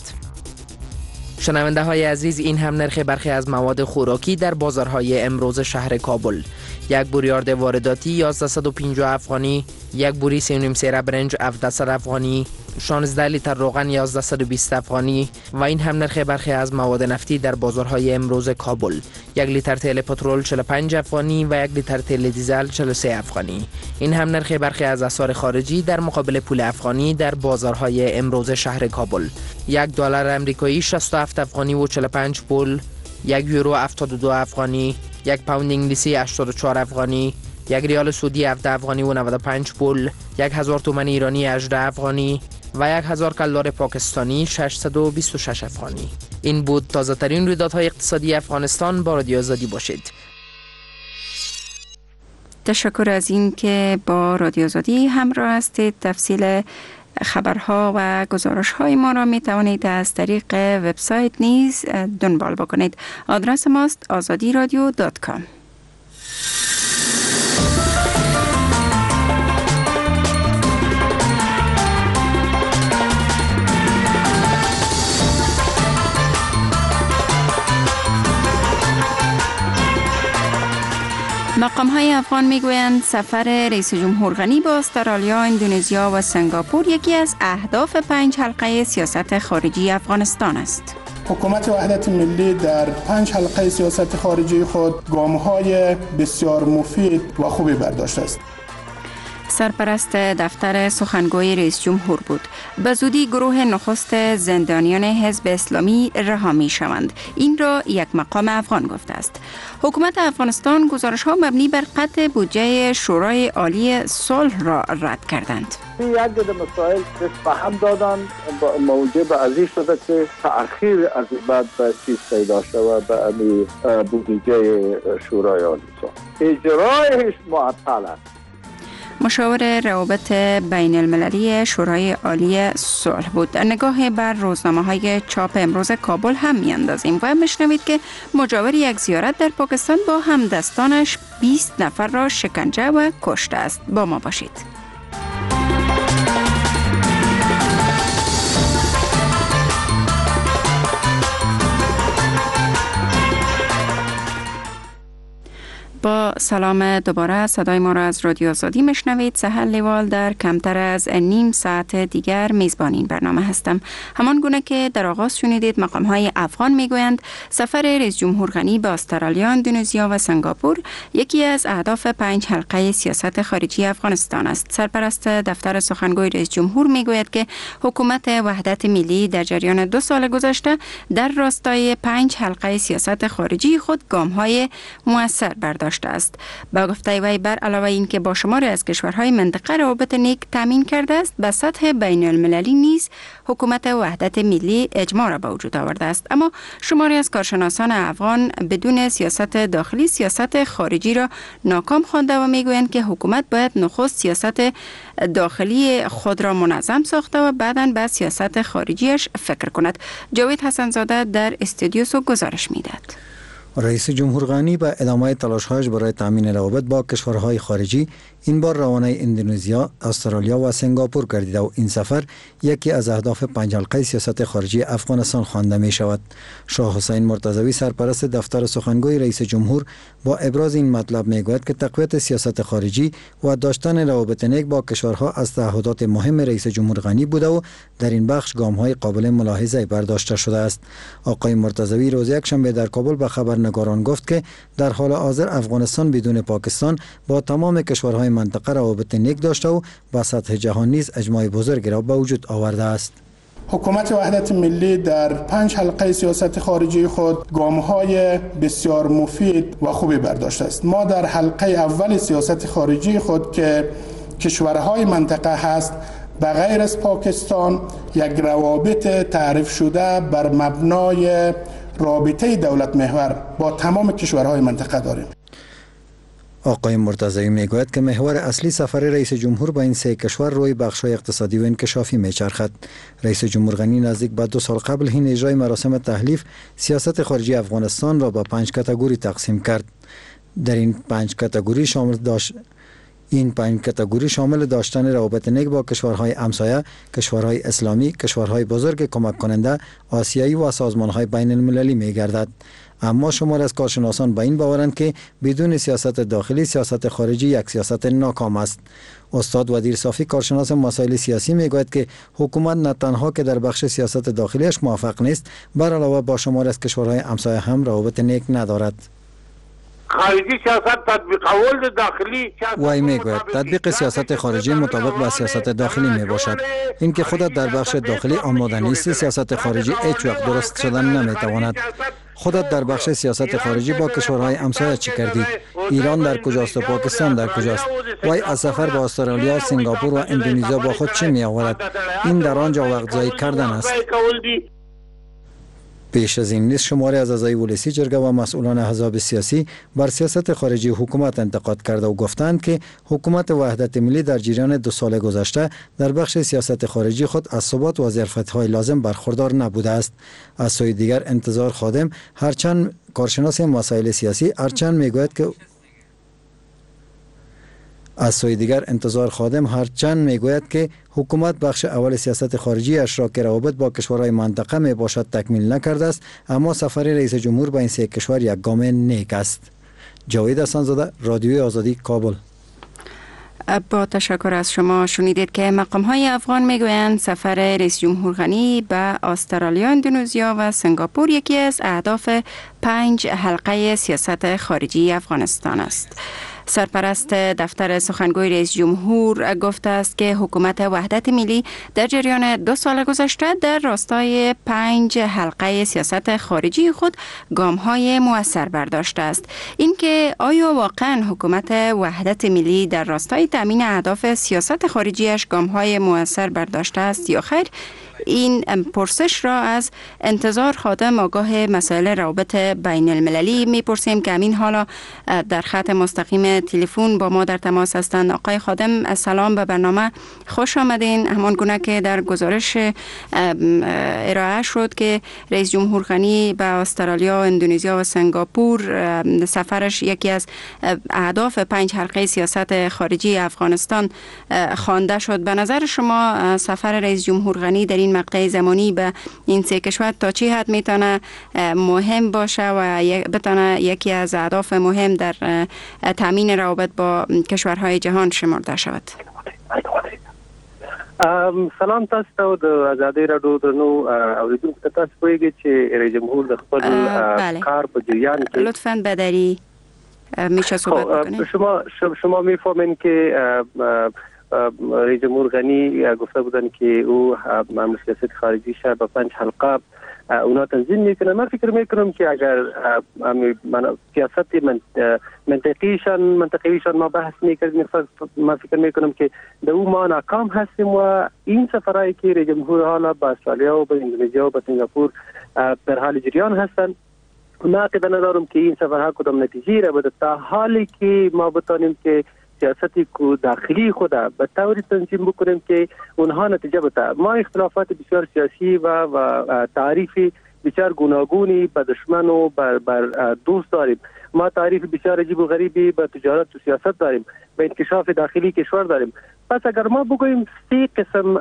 [SPEAKER 13] شنونده های عزیز، این هم نرخ برخی از مواد خوراکی در بازارهای امروز شهر کابل. یک بوری آرد وارداتی یازده و پنجاه افغانی، یک بوری سه و نیم سیره برنج هفتصد افغانی، شانزده لیتر روغن یازده و بیست افغانی و این هم نرخ برخی از مواد نفتی در بازارهای امروز کابل. یک لیتر تیل پترول چهل و پنج افغانی و یک لیتر تیل دیزل چهل و سه افغانی. این هم نرخ برخی از اسعار خارجی در مقابل پول افغانی در بازارهای امروز شهر کابل. یک دلار امریکایی شصت و هفت افغانی و چهل و پنج پول، یک یورو هفتاد و دو افغانی، یک پوند انگلیسی هشتاد و چهار افغانی، یک ریال سعودی هفده افغانی و نود و پنج پول، یک هزار تومان ایرانی هجده افغانی و یک هزار کلدار پاکستانی ششصد و بیست و شش افغانی. این بود تازه ترین رویدادهای اقتصادی افغانستان. با رادیو آزادی باشید.
[SPEAKER 12] تشکر از این که با رادیو آزادی همراه هستید. تفصیل خبرها و گزارش های ما را می توانید از طریق وبسایت نیز دنبال بکنید. آدرس ماست آزادی رادیو دات کام. مقام های افغان میگویند سفر رئیس جمهور غنی به استرالیا، اندونزیا و سنگاپور یکی از اهداف پنج حلقه سیاست خارجی افغانستان است.
[SPEAKER 3] حکومت وحدت ملی در پنج حلقه سیاست خارجی خود گام‌های بسیار مفید و خوبی برداشته است.
[SPEAKER 12] سرپرست دفتر سخنگوی رئیس جمهور بود. به زودی گروه نخست زندانیان حزب اسلامی رها می شوند. این را یک مقام افغان گفته است. حکومت افغانستان گزارش ها مبنی بر قطع بودجه شورای عالی صلح را رد کردند.
[SPEAKER 14] یک عدد مسائل فهم دادند موجب از این شده که تأخیر از بعد به چیز پیدا شود به امی بودجه شورای عالی صلح. اجرایش معطل است.
[SPEAKER 12] مشاور روابط بین المللی شورای عالی صلح بود. نگاه بر روزنامه های چاپ امروز کابل هم می اندازیم و میشنوید که مجاور یک زیارت در پاکستان با همدستانش بیست نفر را شکنجه و کشته است. با ما باشید. با سلام دوباره، صدای ما را از رادیو آزادی میشنوید. سحر لیوال در کمتر از نیم ساعت دیگر میزبان این برنامه هستم. همان گونه که در آغاز شنیدید، مقام های افغان میگویند سفر رئیس جمهور غنی به استرالیا، اندونزیا و سنگاپور یکی از اهداف پنج حلقه سیاست خارجی افغانستان است. سرپرست دفتر سخنگوی رئیس جمهور میگوید که حکومت وحدت ملی در جریان دو سال گذشته در راستای پنج حلقه سیاست خارجی خود گام های مؤثر برداشت است. با گفته وی بر علاوه این که با شماری از کشورهای منطقه روابط نیک تامین کرده است، به سطح بین المللی نیز حکومت وحدت ملی اجماع را به وجود آورده است. اما شماری از کارشناسان افغان بدون سیاست داخلی سیاست خارجی را ناکام خوانده و میگویند که حکومت باید نخست سیاست داخلی خود را منظم ساخته و بعداً به سیاست خارجیش فکر کند. جاوید حسنزاده در استودیو سو گزارش میداد.
[SPEAKER 15] رئیس جمهور غنی به ادامه تلاش‌هایش برای تامین روابط با کشورهای خارجی این بار روانه اندونزیا، استرالیا و سنگاپور گردیده و این سفر یکی از اهداف پنج حلقه سیاست خارجی افغانستان خوانده می شود. شاه حسین مرتضوی سرپرست دفتر سخنگوی رئیس جمهور با ابراز این مطلب می گوید که تقویت سیاست خارجی و داشتن روابط نیک با کشورها از تعهدات مهم رئیس جمهور غنی بوده و در این بخش گام‌های قابل ملاحظه برداشته شده است. آقای مرتضوی روز یکشنبه در کابل به خبرنگاران گفت که در حال حاضر افغانستان بدون پاکستان با تمام کشورهای منطقه روابط نیک داشته و با سطح جهان نیز اجماع بزرگی را به وجود آورده است.
[SPEAKER 3] حکومت وحدت ملی در پنج حلقه سیاست خارجی خود گام‌های بسیار مفید و خوبی برداشته است. ما در حلقه اول سیاست خارجی خود که کشورهای منطقه هست، به غیر از پاکستان یک روابط تعریف شده بر مبنای رابطه دولت محور با تمام کشورهای منطقه داریم.
[SPEAKER 15] آقای مرتضوی میگوید که محور اصلی سفر رئیس جمهور با این سه کشور روی بخش‌های اقتصادی و انکشافی میچرخد. رئیس جمهور غنی نزدیک به دو سال قبل حین اجرای مراسم تحلیف سیاست خارجی افغانستان را به پنج کاتگوری تقسیم کرد. در این پنج کاتگوری شامل داشت این پنج کاتگوری شامل داشتن روابط نیک با کشورهای همسایه، کشورهای اسلامی، کشورهای بزرگ کمک کننده، آسیایی و سازمانهای بین المللی می گردد. اما شمار از کارشناسان به این باورند که بدون سیاست داخلی سیاست خارجی یک سیاست ناکام است. استاد ودیر صافی کارشناس مسائل سیاسی میگوید که حکومت نه تنها که در بخش سیاست داخلیش موفق نیست، بر علاوه با شمار از کشورهای همسایه هم روابط نیک ندارد.
[SPEAKER 10] خارجی سیاست تطبیق اول داخلی
[SPEAKER 15] وای میگوید تطبیق سیاست خارجی مطابق با سیاست داخلی می باشد. اینکه خودت در بخش داخلی آماده نیستی، سیاست خارجی هیچ وقت درست شدن نمیتواند. خودت در بخش سیاست خارجی با کشورهای همسایه چی کردی؟ ایران در کجاست و پاکستان در کجاست؟ وای از سفر با استرالیا، سنگاپور و اندونزیا با خود چه می آورد؟ این در آنجا وقت ضایع کردن است. پیش از این نیز شماری از اعضای ولسی جرگه و مسئولان احزاب سیاسی بر سیاست خارجی حکومت انتقاد کرده و گفتند که حکومت وحدت ملی در جریان دو سال گذشته در بخش سیاست خارجی خود از ثبات و ظرفیت‌های لازم برخوردار نبوده است. از سوی دیگر انتظار خادم هرچند کارشناس مسائل سیاسی هرچند میگوید که از سوی دیگر انتظار خادم هرچند میگوید که حکومت بخش اول سیاست خارجی اش را که روابط با کشورهای منطقه می باشد تکمیل نکرده است، اما سفر رئیس جمهور به این سه کشور یک گام نیک است. جاوید حسن‌زاده، رادیوی آزادی، کابل.
[SPEAKER 12] با تشکر از شما. شنیدید که مقام های افغان میگویند سفر رئیس جمهور غنی به استرالیا، اندونزیا و سنگاپور یکی از اهداف پنج حلقه سیاست خارجی افغانستان است. سرپرست دفتر سخنگوی رئیس جمهور گفته است که حکومت وحدت ملی در جریان دو سال گذشته در راستای پنج حلقه سیاست خارجی خود گام‌های مؤثر برداشته است. اینکه آیا واقعا حکومت وحدت ملی در راستای تامین اهداف سیاست خارجیش گام‌های مؤثر برداشته است یا خیر، این پرسش را از انتظار خادم آگاه مسائل روابط بین المللی میپرسیم که همین حالا در خط مستقیم تلفن با ما در تماس هستند. آقای خادم، سلام به برنامه، خوش آمدین. همان گونه که در گزارش ارائه شد که رئیس جمهور غنی به استرالیا، اندونزیا و سنگاپور سفرش یکی از اهداف پنج حلقه سیاست خارجی افغانستان خوانده شد. به نظر شما سفر رئیس جمهور غنی در این مقطع زمانی به این سه کشور تا چه حد میتونه مهم باشه و بتونه یکی از اهداف مهم در تامین روابط با کشورهای جهان شمرده شود؟
[SPEAKER 16] سلام تاسو ته د آزادۍ راډیو درنو اوریدونکو ته تاسو پوهیږئ چې رئیس جمهور د خپل کار په جریان کې
[SPEAKER 12] لطفاً بدری میشه صحبت بکنید.
[SPEAKER 16] شما شما میفهمین که رئیس جمهور غنی گفته بودن که او معمول سیاست خارجی شهر با پنج حلقه اونا تنظیم میکنه. من فکر میکنم که اگر من سیاست منطقیشان منطقیشان ما بحث میکردیم، من فکر میکنم که در او ما ناکام هستیم و این سفرهایی که رئیس جمهور حالا با استرالیا و با اندونزیا و با سنگاپور در حال جریان هستند، من عقیده ندارم که این سفرها کدام نتیجه را بده تا حالی که ما بتانیم که سیاستی کو داخلی خود به طوری تنظیم بکنیم که اونها نتیجه بده. ما اختلافات بسیار سیاسی و و تعریف بسیار گوناگونی به دشمن و بر, بر دوست داریم. ما تعریف بسیار عجیب و غریبی به تجارت و سیاست داریم، به انکشاف داخلی کشور داریم. پس اگر ما بگوییم سه قسم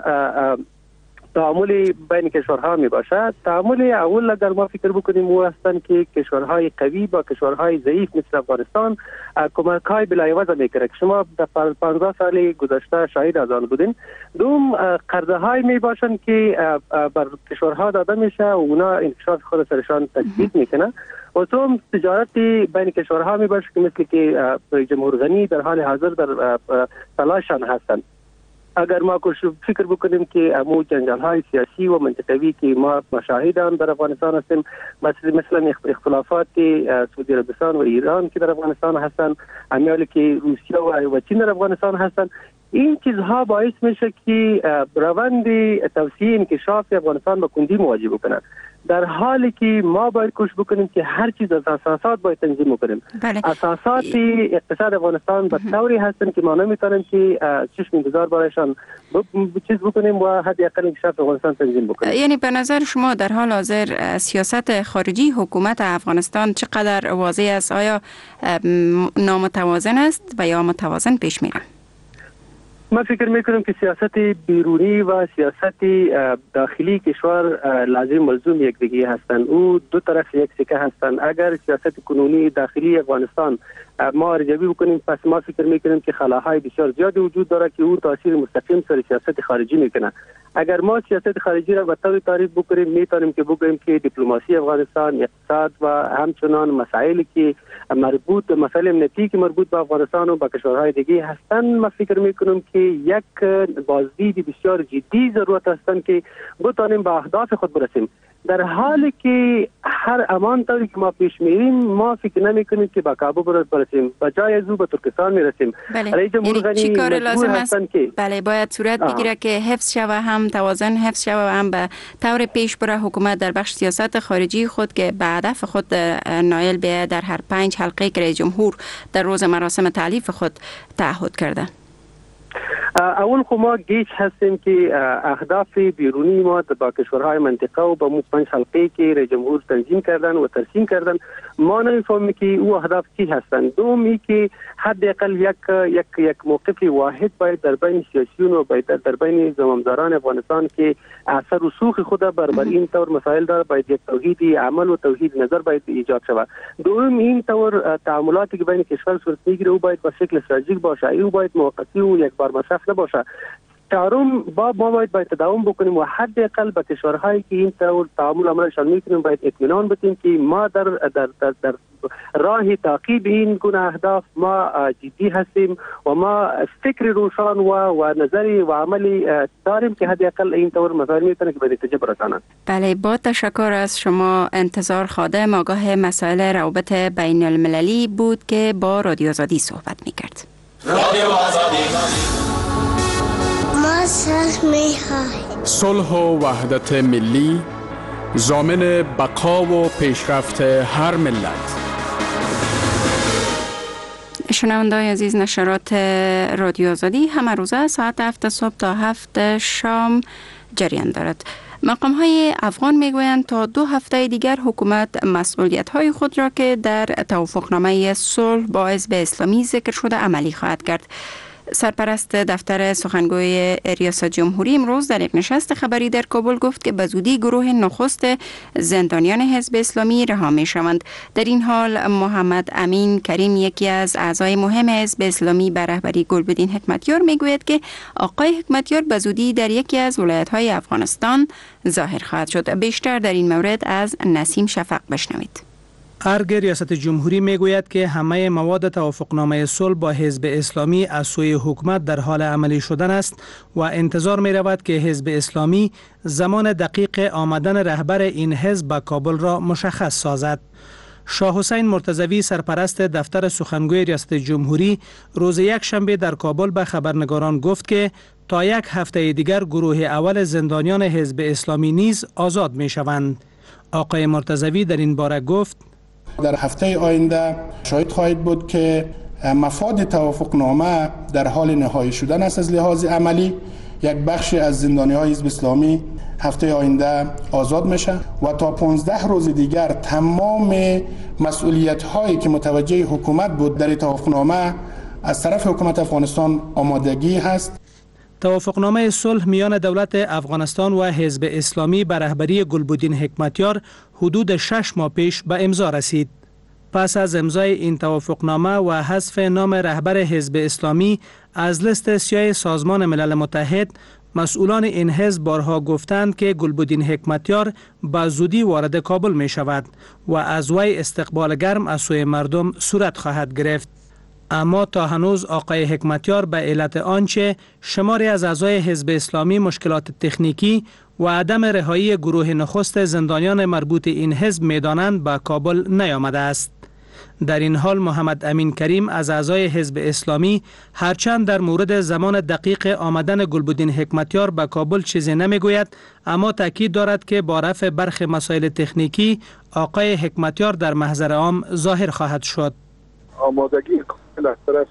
[SPEAKER 16] تعامل بین کشورها می باشد، تعامل اول اگر ما فکر بکنیم او هستند که کشورهای قوی با کشورهای ضعیف مثل افغانستان کمک‌های بلایوازه میکنه که شما در پانزده سال گذشته شاهد از آن بودین. دوم قرضه‌های می باشند که بر کشورها داده میشه و اونا انکشاف خود سرشان تثبیت میکنه. و دوم تجارت بین کشورها می باشه که مثل که رئیس جمهور غنی در حال حاضر در تلاشان هستند. اگر ما فکر بکنیم که امو جنجال های سیاسی و منطقوی که ما مشاهده هم در افغانستان هستیم، مثل مثلا اختلافات سعودی عربستان و ایران که در افغانستان هستن، امیالی که روسیه و چین در افغانستان هستن، این چیزها باعث میشه که روند توسعه انکشاف افغانستان به کندی مواجه بکنه، در حالی که ما باید کوشش بکنیم که هر چیز از اساسات باید تنظیم بکنیم. بله. اساسات اقتصاد افغانستان به طوری هستن که ما نمیتونیم که چشم انتظار برایشان چیز بکنیم و حداقل انکشاف افغانستان تنظیم بکنیم.
[SPEAKER 12] یعنی به نظر شما در حال حاضر سیاست خارجی حکومت افغانستان چقدر واضح است؟ آیا نامتوازن است و یا متوازن پیش میره؟
[SPEAKER 16] من فکر میکنم که سیاست بیرونی و سیاست داخلی کشور لازم ملزوم یکدیگه هستند. او دو طرف یک سکه هستند. اگر سیاست کنونی داخلی افغانستان ما ارزیابی بکنیم، پس ما فکر میکنیم که خلاهای بسیار زیادی وجود داره که او تاثیر مستقیم سر سیاست خارجی میکنه. اگر ما سیاست خارجی را به طور تعریف بکنیم، میتونیم که بگوییم که دیپلماسی افغانستان، اقتصاد و همچنان مسائلی که مربوط مسائل امنیتی که مربوط به افغانستان و با کشورهای دیگه هستند، ما فکر میکنم که یک بازدید بسیار جدی ضرورت هستند که بتانیم به اهداف خود برسیم. در حالی که هر امان طوری که ما پیش میریم ما فکر نمی کنیم که با کابل برسیم، با جای از او به ترکستان میرسیم.
[SPEAKER 12] بله. یعنی چی کار لازم است؟ که بله باید صورت بگیره که حفظ شوه، هم توازن حفظ شوه و هم به طور پیش بره حکومت در بخش سیاست خارجی خود که به هدف خود نایل بیاید در هر پنج حلقه که رئیس جمهور در روز مراسم تعلیف خود تعهد کرده.
[SPEAKER 16] اول خو ما گیج هستیم که اهداف بیرونی ما با کشورهای منطقه و با پنج حلقه که رئیس جمهور تنظیم کردن و ترسیم کردن ما نمیفهمیم که او اهداف چی هستند. دومی که حداقل یک یک یک موقف واحد باید در بین سیاسیون و باید در بین زمامداران افغانستان که اثر و سوخ خود بر بر این طور مسائل داره، باید یک توحید عمل و توحید نظر باید ایجاد شود. دوم این طور تعاملاتی که بین کشور صورت میگیره او باید به شکل استراتژیک باشه، او باید موقتی و یک بار مصرف نباشه. چهارم با ما باید باید تداوم بکنیم و حداقل به کشورهایی که این طور تعامل عملشان میکنیم باید اطمینان بدیم که ما در در در, در راه تعقیب این گونه اهداف ما جدی هستیم و ما فکر روشن و و نظری و عملی داریم که حداقل این طور مسائل میتونه که به نتیجه برسانند.
[SPEAKER 12] بله، با تشکر از شما. انتظار خادم آگاه مسائل روابط بین المللی بود که با رادیو آزادی صحبت میکرد.
[SPEAKER 17] رادیو آزادی ما صلح و وحدت ملی ضامن بقا و پیشرفت هر ملت.
[SPEAKER 12] شنونده‌های عزیز، نشرات رادیو آزادی همه روزه ساعت هفت صبح تا هفت شام جریان دارد. مقام های افغان میگویند تا دو هفته دیگر حکومت مسئولیت های خود را که در توافقنامه صلح با حزب اسلامی ذکر شده عملی خواهد کرد. سرپرست دفتر سخنگوی ریاست جمهوری امروز در یک نشست خبری در کابل گفت که به زودی گروه نخست زندانیان حزب اسلامی رها می شوند. در این حال محمد امین کریم، یکی از اعضای مهم حزب اسلامی به رهبری گلبدین حکمتیار، می گوید که آقای حکمتیار به زودی در یکی از ولایت‌های افغانستان ظاهر خواهد شد. بیشتر در این مورد از نسیم شفق بشنوید.
[SPEAKER 18] ارگ ریاست جمهوری میگوید که همه مواد توافقنامه صلح با حزب اسلامی از سوی حکومت در حال عملی شدن است و انتظار می رود که حزب اسلامی زمان دقیق آمدن رهبر این حزب به کابل را مشخص سازد. شاه حسین مرتضوی، سرپرست دفتر سخنگوی ریاست جمهوری، روز یک شنبه در کابل به خبرنگاران گفت که تا یک هفته دیگر گروه اول زندانیان حزب اسلامی نیز آزاد می شوند. آقای مرتضوی در این باره گفت:
[SPEAKER 3] در هفته آینده شاید خواهید بود که مفاد توافقنامه در حال نهایی شدن است. از لحاظ عملی یک بخش از زندانی‌های حزب اسلامی هفته آینده آزاد میشه و تا پانزده روز دیگر تمام مسئولیت‌هایی که متوجه حکومت بود در توافقنامه از طرف حکومت افغانستان آمادگی هست.
[SPEAKER 18] توافقنامه صلح میان دولت افغانستان و حزب اسلامی به رهبری گلبدین حکمتیار حدود شش ماه پیش به امضا رسید. پس از امضای این توافقنامه و حذف نام رهبر حزب اسلامی از لیست سیاه سازمان ملل متحد، مسئولان این حزب بارها گفتند که گلبدین حکمتیار به زودی وارد کابل می شود و از وی استقبال گرم از سوی مردم صورت خواهد گرفت. اما تا هنوز آقای حکمتیار به علت آنچه شماری از اعضای حزب اسلامی مشکلات تکنیکی و عدم رهایی گروه نخست زندانیان مربوط این حزب می‌دانند به کابل نیامده است. در این حال محمد امین کریم از اعضای حزب اسلامی هرچند در مورد زمان دقیق آمدن گلبدین حکمتیار به کابل چیزی نمیگوید، اما تاکید دارد که با رفع برخی مسائل تکنیکی آقای حکمتیار در محضر عام ظاهر خواهد شد.
[SPEAKER 19] آمادگی کامل از طرف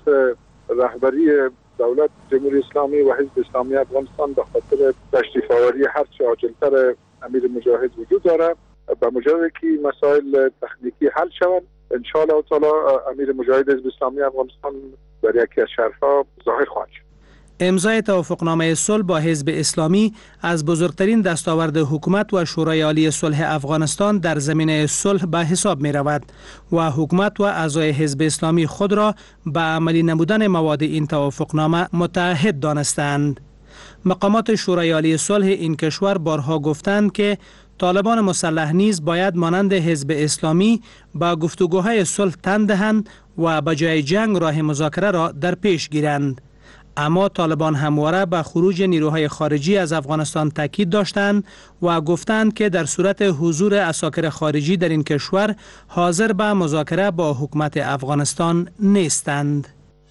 [SPEAKER 19] رهبری دولت جمهوری اسلامی و حزب اسلامی افغانستان به خاطر تشریف آوری هر چه عاجل‌تر امیر مجاهد وجود دارد. به مجرد که مسائل تکنیکی حل شوند ان شاء الله تعالی امیر مجاهد حزب اسلامی افغانستان در یکی از شهرها ظاهر خواهد شد.
[SPEAKER 18] امضای توافقنامه صلح با حزب اسلامی از بزرگترین دستاورد حکومت و شورای عالی صلح افغانستان در زمینه صلح به حساب می رود و حکومت و اعضای حزب اسلامی خود را به عملی نمودن مواد این توافقنامه متعهد دانستند. مقامات شورای عالی صلح این کشور بارها گفتند که طالبان مسلح نیز باید مانند حزب اسلامی با گفتگوهای صلح تن دهند و به جای جنگ راه مذاکره را در پیش گیرند. اما طالبان همواره به خروج نیروهای خارجی از افغانستان تاکید داشتند و گفتند که در صورت حضور عساکر خارجی در این کشور حاضر به مذاکره با حکومت افغانستان نیستند.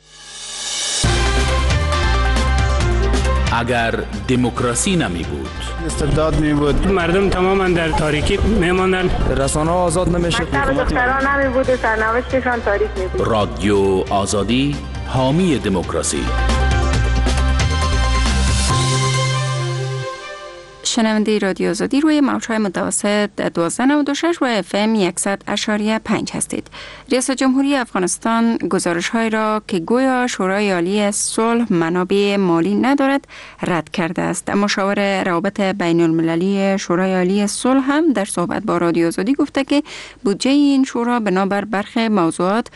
[SPEAKER 17] اگر دموکراسی نمی بود،
[SPEAKER 20] استبداد می بود،
[SPEAKER 21] مردم تماما در تاریکی می ماندن،
[SPEAKER 20] رسانه آزاد نمی شد،
[SPEAKER 22] مکتب دختران نمی بود، سرنوشتشان تاریک می بود.
[SPEAKER 17] رادیو آزادی حامی دموکراسی.
[SPEAKER 12] شنونده رادیو آزادی روی موج‌های متوسط دوازده نود و شش و اف ام صد اشاریه پنج هستید. ریاست جمهوری افغانستان گزارش‌های را که گویا شورای عالی صلح منابع مالی ندارد رد کرده است. مشاور روابط بین المللی شورای عالی صلح هم در صحبت با رادیو آزادی گفته که بودجه این شورا بنابر برخی موضوعات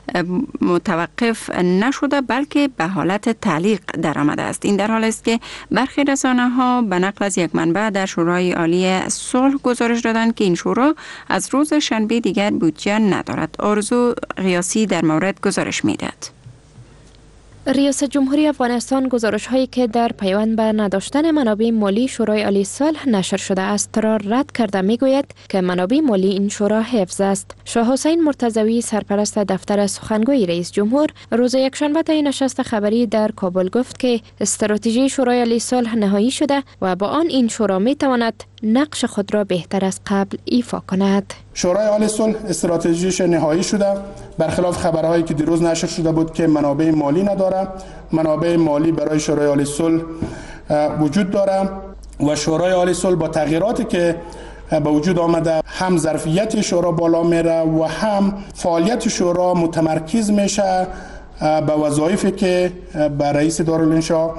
[SPEAKER 12] متوقف نشده بلکه به حالت تعلیق درآمده است. این در حالی است که برخی رسانه‌ها به نقل از یک منبع در شورای عالی صلح گزارش دادند که این شورا از روز شنبه دیگر بودجه ندارد. آرزو قیاسی در مورد گزارش می‌دهد.
[SPEAKER 23] ریاست جمهوری افغانستان گزارش هایی که در پیوند به نداشتن منابع مالی شورای عالی صلح نشر شده است را رد کرده می گوید که منابع مالی این شورا حفظ است. شاه حسین مرتضوی سرپرست دفتر سخنگوی رئیس جمهور روز یکشنبه طی نشست خبری در کابل گفت که استراتژی شورای عالی صلح نهایی شده و با آن این شورا می تواند نقش خود را بهتر از قبل ایفا کند.
[SPEAKER 3] شورای عالی صلح استراتژیش نهایی شده، برخلاف خبرهایی که دیروز نشر شده بود که منابع مالی نداره. منابع مالی برای شورای عالی صلح وجود داره و شورای عالی صلح با تغییراتی که به وجود آمده هم ظرفیت شورا بالا میره و هم فعالیت شورا متمرکز میشه به وظایفی که به رئیس دارالانشا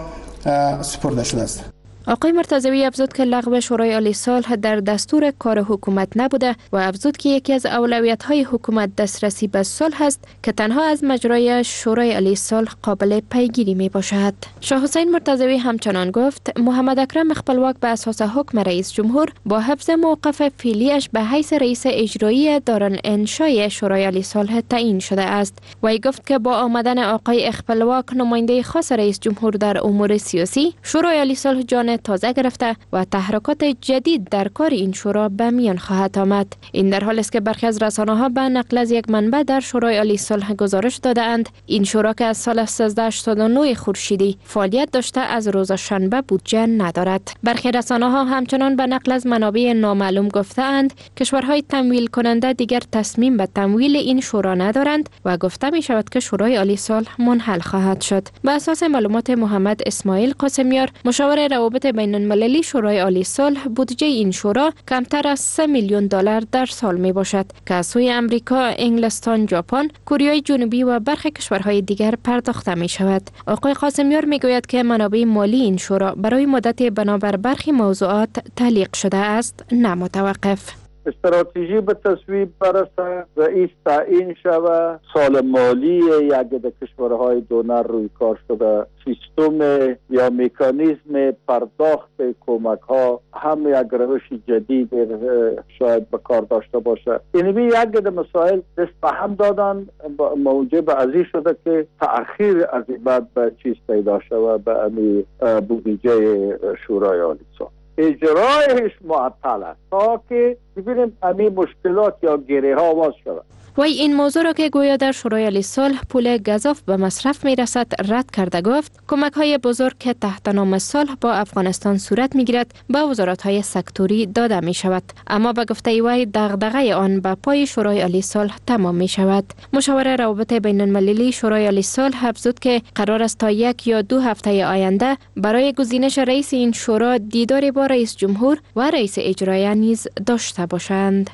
[SPEAKER 3] سپرده شده است.
[SPEAKER 23] آقای مرتضوی افزود که لغو شورای عالی صلح در دستور کار حکومت نبوده و افزود که یکی از اولویت‌های حکومت دسترسی به صلح است که تنها از مجرای شورای عالی صلح قابل پیگیری می باشد. شاه حسین مرتضوی همچنان گفت محمد اکرم خپلواک به اساس حکم رئیس جمهور با حفظ موقف فعلیش به حیث رئیس اجرایی دارالانشای شورای عالی صلح تعیین شده است. وی گفت که با آمدن آقای خپلواک نماینده خاص رئیس جمهور در امور سیاسی، شورای عالی صلح جان تازه گرفته و تحرکات جدید در کار این شورا به میان خواهد آمد. این در حالی است که برخی از رسانه‌ها به نقل از یک منبع در شورای عالی صلح گزارش داده‌اند این شورا که از سال سیزده هشتاد و نه خورشیدی فعالیت داشته از روز شنبه بودجه ندارد. برخی رسانه‌ها همچنان به نقل از منابع نامعلوم گفته‌اند کشورهای تمویل کننده دیگر تصمیم به تمویل این شورا ندارند و گفته می شود که شورای عالی صلح منحل خواهد شد. به اساس معلومات محمد اسماعیل قاسمیار مشاور روابط بین المللی شورای عالی صلح، بودجه این شورا کمتر از سه میلیون دلار در سال می باشد که از سوی امریکا، انگلستان، ژاپن، کره جنوبی و برخی کشورهای دیگر پرداخته می شود. آقای قاسمیار می گوید که منابع مالی این شورا برای مدت بنابر برخی موضوعات تعلیق شده است، نه متوقف.
[SPEAKER 14] استراتژی به تصویب برسه، رئیس تعیین شود، سال مالی یک ده کشورهای دونر روی کار شده، سیستم یا مکانیزم پرداخت کمک ها هم یک روش جدید شاید به کار داشته باشه. اینمی یک ده مسائل دست به هم دادن موجب ازی شده که تأخیر از این بعد به چیز پیدا شود به امی بودجه شورای عالی صلح. اجرایش معطل است تا که ببینیم همین مشکلات یا گره ها باز شود.
[SPEAKER 23] وی این موضوع را که گویا در شورای عالی صلح پول گزاف به مصرف می رسد رد کرده گفت کمک های بزرگ که تحت نام صلح با افغانستان صورت می گیرد به وزارت های سکتوری داده می شود، اما به گفته وی دغدغه آن به پای شورای عالی صلح تمام می شود. مشاور روابط بین المللی شورای عالی صلح افزود که قرار است تا یک یا دو هفته آینده برای گزینش رئیس این شورا دیداری با رئیس جمهور و رئیس اجرایی نیز داشته باشند.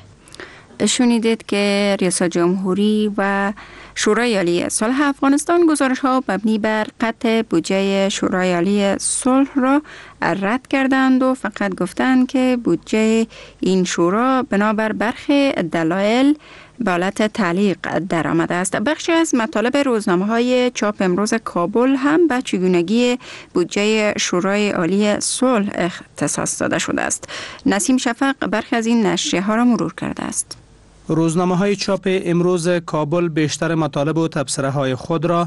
[SPEAKER 12] شنیدید که ریاست جمهوری و شورای عالی صلح افغانستان گزارش ها مبنی بر قطع بودجه شورای عالی صلح را رد کردند و فقط گفتند که بودجه این شورا بنابر برخی دلایل به حالت تعلیق در آمده است. بخشی از مطالب روزنامه های چاپ امروز کابل هم به چگونگی بودجه شورای عالی صلح اختصاص داده شده است. نسیم شفق برخی از این نشریه ها را مرور کرده است.
[SPEAKER 18] روزنامه های چاپ امروز کابل بیشتر مطالب و تبصره های خود را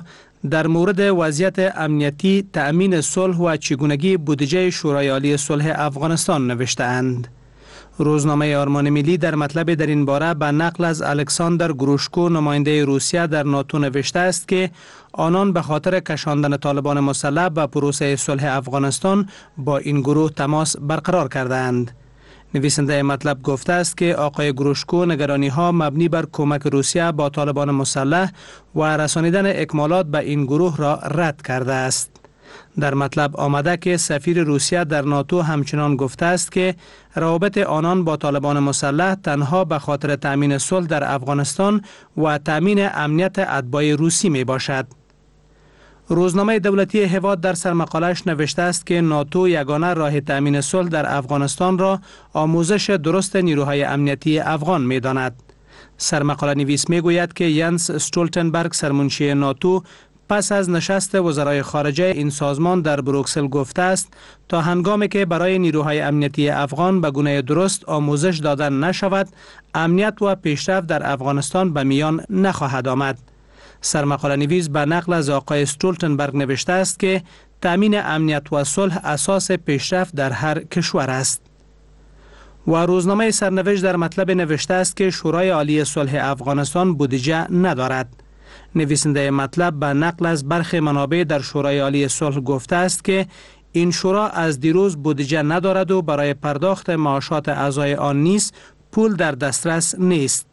[SPEAKER 18] در مورد وضعیت امنیتی، تأمین صلح و چگونگی بودجه شورای عالی صلح افغانستان نوشته‌اند. روزنامه آرمان ملی در مطلب در این باره به نقل از الکساندر گروشکو نماینده روسیه در ناتو نوشته است که آنان به خاطر کشاندن طالبان مسلح به پروسه صلح افغانستان با این گروه تماس برقرار کردند. نویسنده مطلب گفته است که آقای گروشکو نگرانی ها مبنی بر کمک روسیه با طالبان مسلح و رسانیدن اکمالات به این گروه را رد کرده است. در مطلب آمده که سفیر روسیه در ناتو همچنان گفته است که روابط آنان با طالبان مسلح تنها به خاطر تأمین صلح در افغانستان و تأمین امنیت اتباع روسی می باشد. روزنامه دولتی هواد در سرمقالش نوشته است که ناتو یگانه راه تأمین صلح در افغانستان را آموزش درست نیروهای امنیتی افغان می داند. سرمقاله نویس می گوید که ینس استولتنبرگ سرمنشی ناتو پس از نشست وزرای خارجه این سازمان در بروکسل گفته است تا هنگامی که برای نیروهای امنیتی افغان به گونه درست آموزش دادن نشود، امنیت و پیشرفت در افغانستان به میان نخواهد آمد. سرمقاله نویس به نقل از آقای استولتنبرگ نوشته است که تأمین امنیت و صلح اساس پیشرفت در هر کشور است. و روزنامه سرنوشت در مطلب نوشته است که شورای عالی صلح افغانستان بودجه ندارد. نویسنده مطلب به نقل از برخی منابع در شورای عالی صلح گفته است که این شورا از دیروز بودجه ندارد و برای پرداخت معاشات اعضای آن نیز پول در دسترس نیست.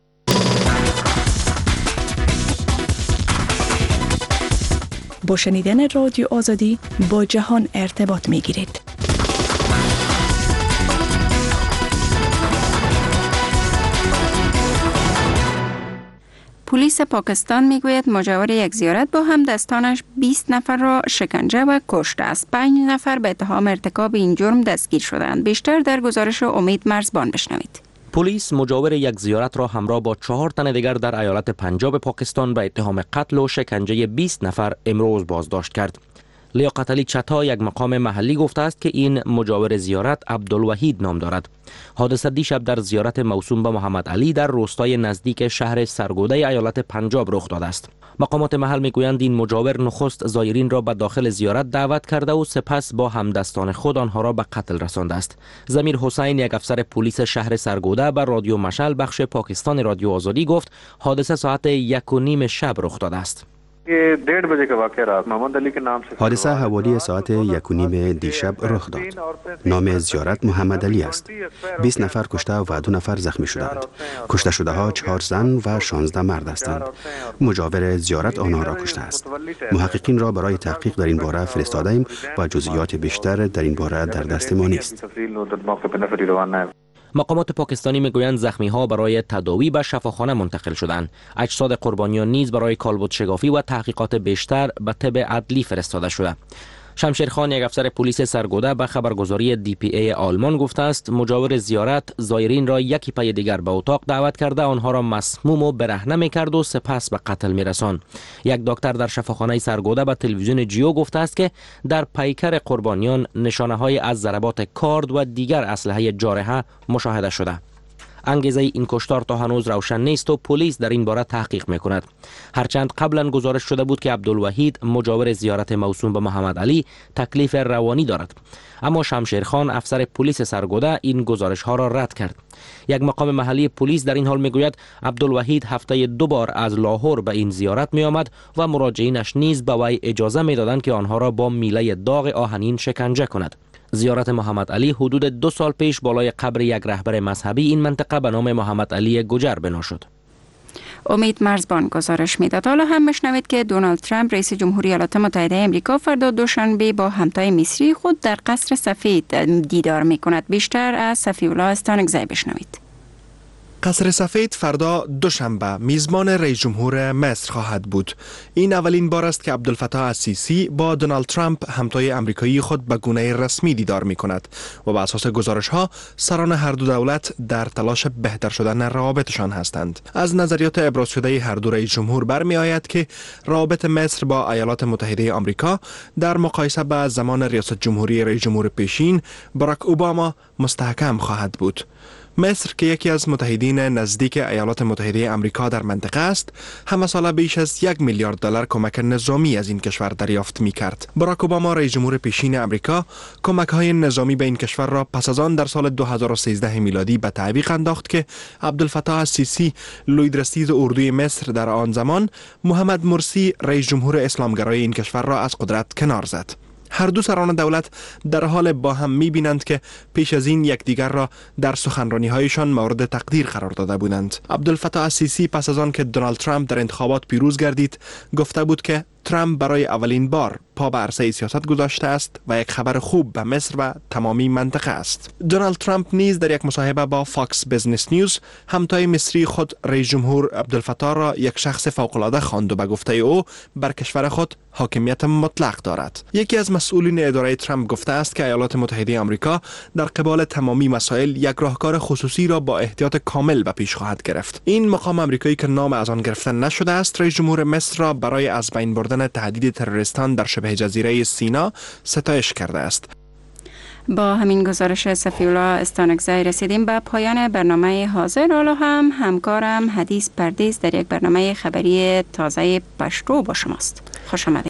[SPEAKER 4] با شنیدن رادیو آزادی با جهان ارتباط می گیرید.
[SPEAKER 12] پلیس پاکستان میگوید مجاور یک زیارت با هم دستانش بیست نفر را شکنجه و کشته است. پنج نفر به اتهام ارتکاب این جرم دستگیر شدند. بیشتر در گزارش امید مرزبان بشنوید.
[SPEAKER 7] پلیس مجاور یک زیارت را همراه با چهار تن دیگر در ایالت پنجاب پاکستان به اتهام قتل و شکنجه بیست نفر امروز بازداشت کرد. لیاقت علی چتا یک مقام محلی گفته است که این مجاور زیارت عبدالوحید نام دارد. حادثه دیشب در زیارت موسوم به محمد علی در روستای نزدیک شهر سرگوده ایالت پنجاب رخ داده است. مقامات محل میگویند این مجاور نخست زایرین را به داخل زیارت دعوت کرده و سپس با همدستان خود آنها را به قتل رسانده است. ضمیر حسین یک افسر پلیس شهر سرگوده به رادیو مشعل بخش پاکستان رادیو آزادی گفت حادثه ساعت یک و نیم شب رخ داده است.
[SPEAKER 8] حادثه حوالی ساعت یک و نیم دیشب رخ داد. نام زیارت محمد علی است. بیست نفر کشته و دو نفر زخمی شدند. کشته شده ها چهار زن و شانزده مرد هستند. مجاور زیارت آنها را کشته است. محققین را برای تحقیق در این باره فرستاده ایم و جزئیات بیشتر در این باره در دست ما نیست.
[SPEAKER 7] مقامات پاکستانی میگویند زخمی ها برای تداوی به شفاخانه منتقل شدند. اجساد قربانیان نیز برای کالبد شگافی و تحقیقات بیشتر به طب عدلی فرستاده شده. شمشیرخان یک افسر پلیس سرگوده به خبرگزاری دی پی ای آلمان گفته است مجاور زیارت زایرین را یکی پی دیگر به اتاق دعوت کرده آنها را مسموم و برهنه می‌کرد و سپس به قتل می‌رساند. یک دکتر در شفاخانه سرگوده به تلویزیون جیو گفته است که در پیکر قربانیان نشانه‌های از ضربات کارد و دیگر اسلحه جارحه مشاهده شده. انگیزه این کشتار تا هنوز روشن نیست و پلیس در این باره تحقیق میکند. هرچند قبلا گزارش شده بود که عبدالوحید مجاور زیارت موسوم به محمد علی تکلیف روانی دارد، اما شمشیرخان افسر پلیس سرگوده این گزارش ها را رد کرد. یک مقام محلی پلیس در این حال میگوید عبدالوحید هفته دو بار از لاهور به این زیارت می آمد و مراجعینش نیز به وی اجازه میدادند که آنها را با میله داغ آهنین شکنجه کند. زیارت محمد علی حدود دو سال پیش بالای قبر یک رهبر مذهبی این منطقه به نام محمد علی گجر بنا شد.
[SPEAKER 12] امید مرزبان گزارش میداد. حالا هم میشنوید که دونالد ترامپ رئیس جمهوری ایالات متحده آمریکا فردا دوشنبه با همتای مصری خود در قصر سفید دیدار میکند. بیشتر از صفی‌الله استانکزی بشنوید.
[SPEAKER 24] قصر سفید فردا دوشنبه میزبان رئیس جمهور مصر خواهد بود. این اولین بار است که عبدالفتاح السیسی با دونالد ترامپ همتای آمریکایی خود به گونه رسمی دیدار می کند و بر اساس گزارش ها سران هر دو دولت در تلاش بهتر شدن روابطشان هستند. از نظریات ابراز شده هر دو رئیس جمهور برمی آید که روابط مصر با ایالات متحده آمریکا در مقایسه با زمان ریاست جمهوری رئیس جمهور پیشین باراک اوباما مستحکم خواهد بود. مصر که یکی از متحدین نزدیک ایالات متحده آمریکا در منطقه است، همه سال بیش از یک میلیارد دلار کمک نظامی از این کشور دریافت می کرد. باراک اوباما رئیس جمهور پیشین آمریکا کمک های نظامی به این کشور را پس از آن در سال دو هزار و سیزده میلادی به تعویق انداخت که عبدالفتاح السیسی لویدرسیز اردوی مصر در آن زمان محمد مرسی رئیس جمهور اسلامگرای این کشور را از قدرت کنار زد. هر دو سران دولت در حال با هم می بینند که پیش از این یکدیگر را در سخنرانی هایشان مورد تقدیر قرار داده بودند. عبدالفتاح السیسی پس از آن که دونالد ترامپ در انتخابات پیروز گردید گفته بود که ترامپ برای اولین بار پا به عرصه سیاست گذاشته است و یک خبر خوب به مصر و تمامی منطقه است. دونالد ترامپ نیز در یک مصاحبه با فاکس بیزنس نیوز همتای مصری خود رئیس جمهور عبدالفتاح را یک شخص فوق‌العاده خواند و به گفته او بر کشور خود حاکمیت مطلق دارد. یکی از مسئولین اداره ترامپ گفته است که ایالات متحده آمریکا در قبال تمامی مسائل یک راهکار خصوصی را با احتیاط کامل به پیش خواهد گرفت. این مقام آمریکایی که نام از آن گرفته نشده است، رئیس جمهور مصر را برای از بین بردن تهدید تروریستان در شبه جزیره سینا ستایش کرده است.
[SPEAKER 12] با همین گزارش صفی‌الله استانکزی رسیدیم به پایان برنامه حاضر. حالا هم همکارم حدیث پردیس در یک برنامه خبری تازه پشتو با شماست. خوش آمدید.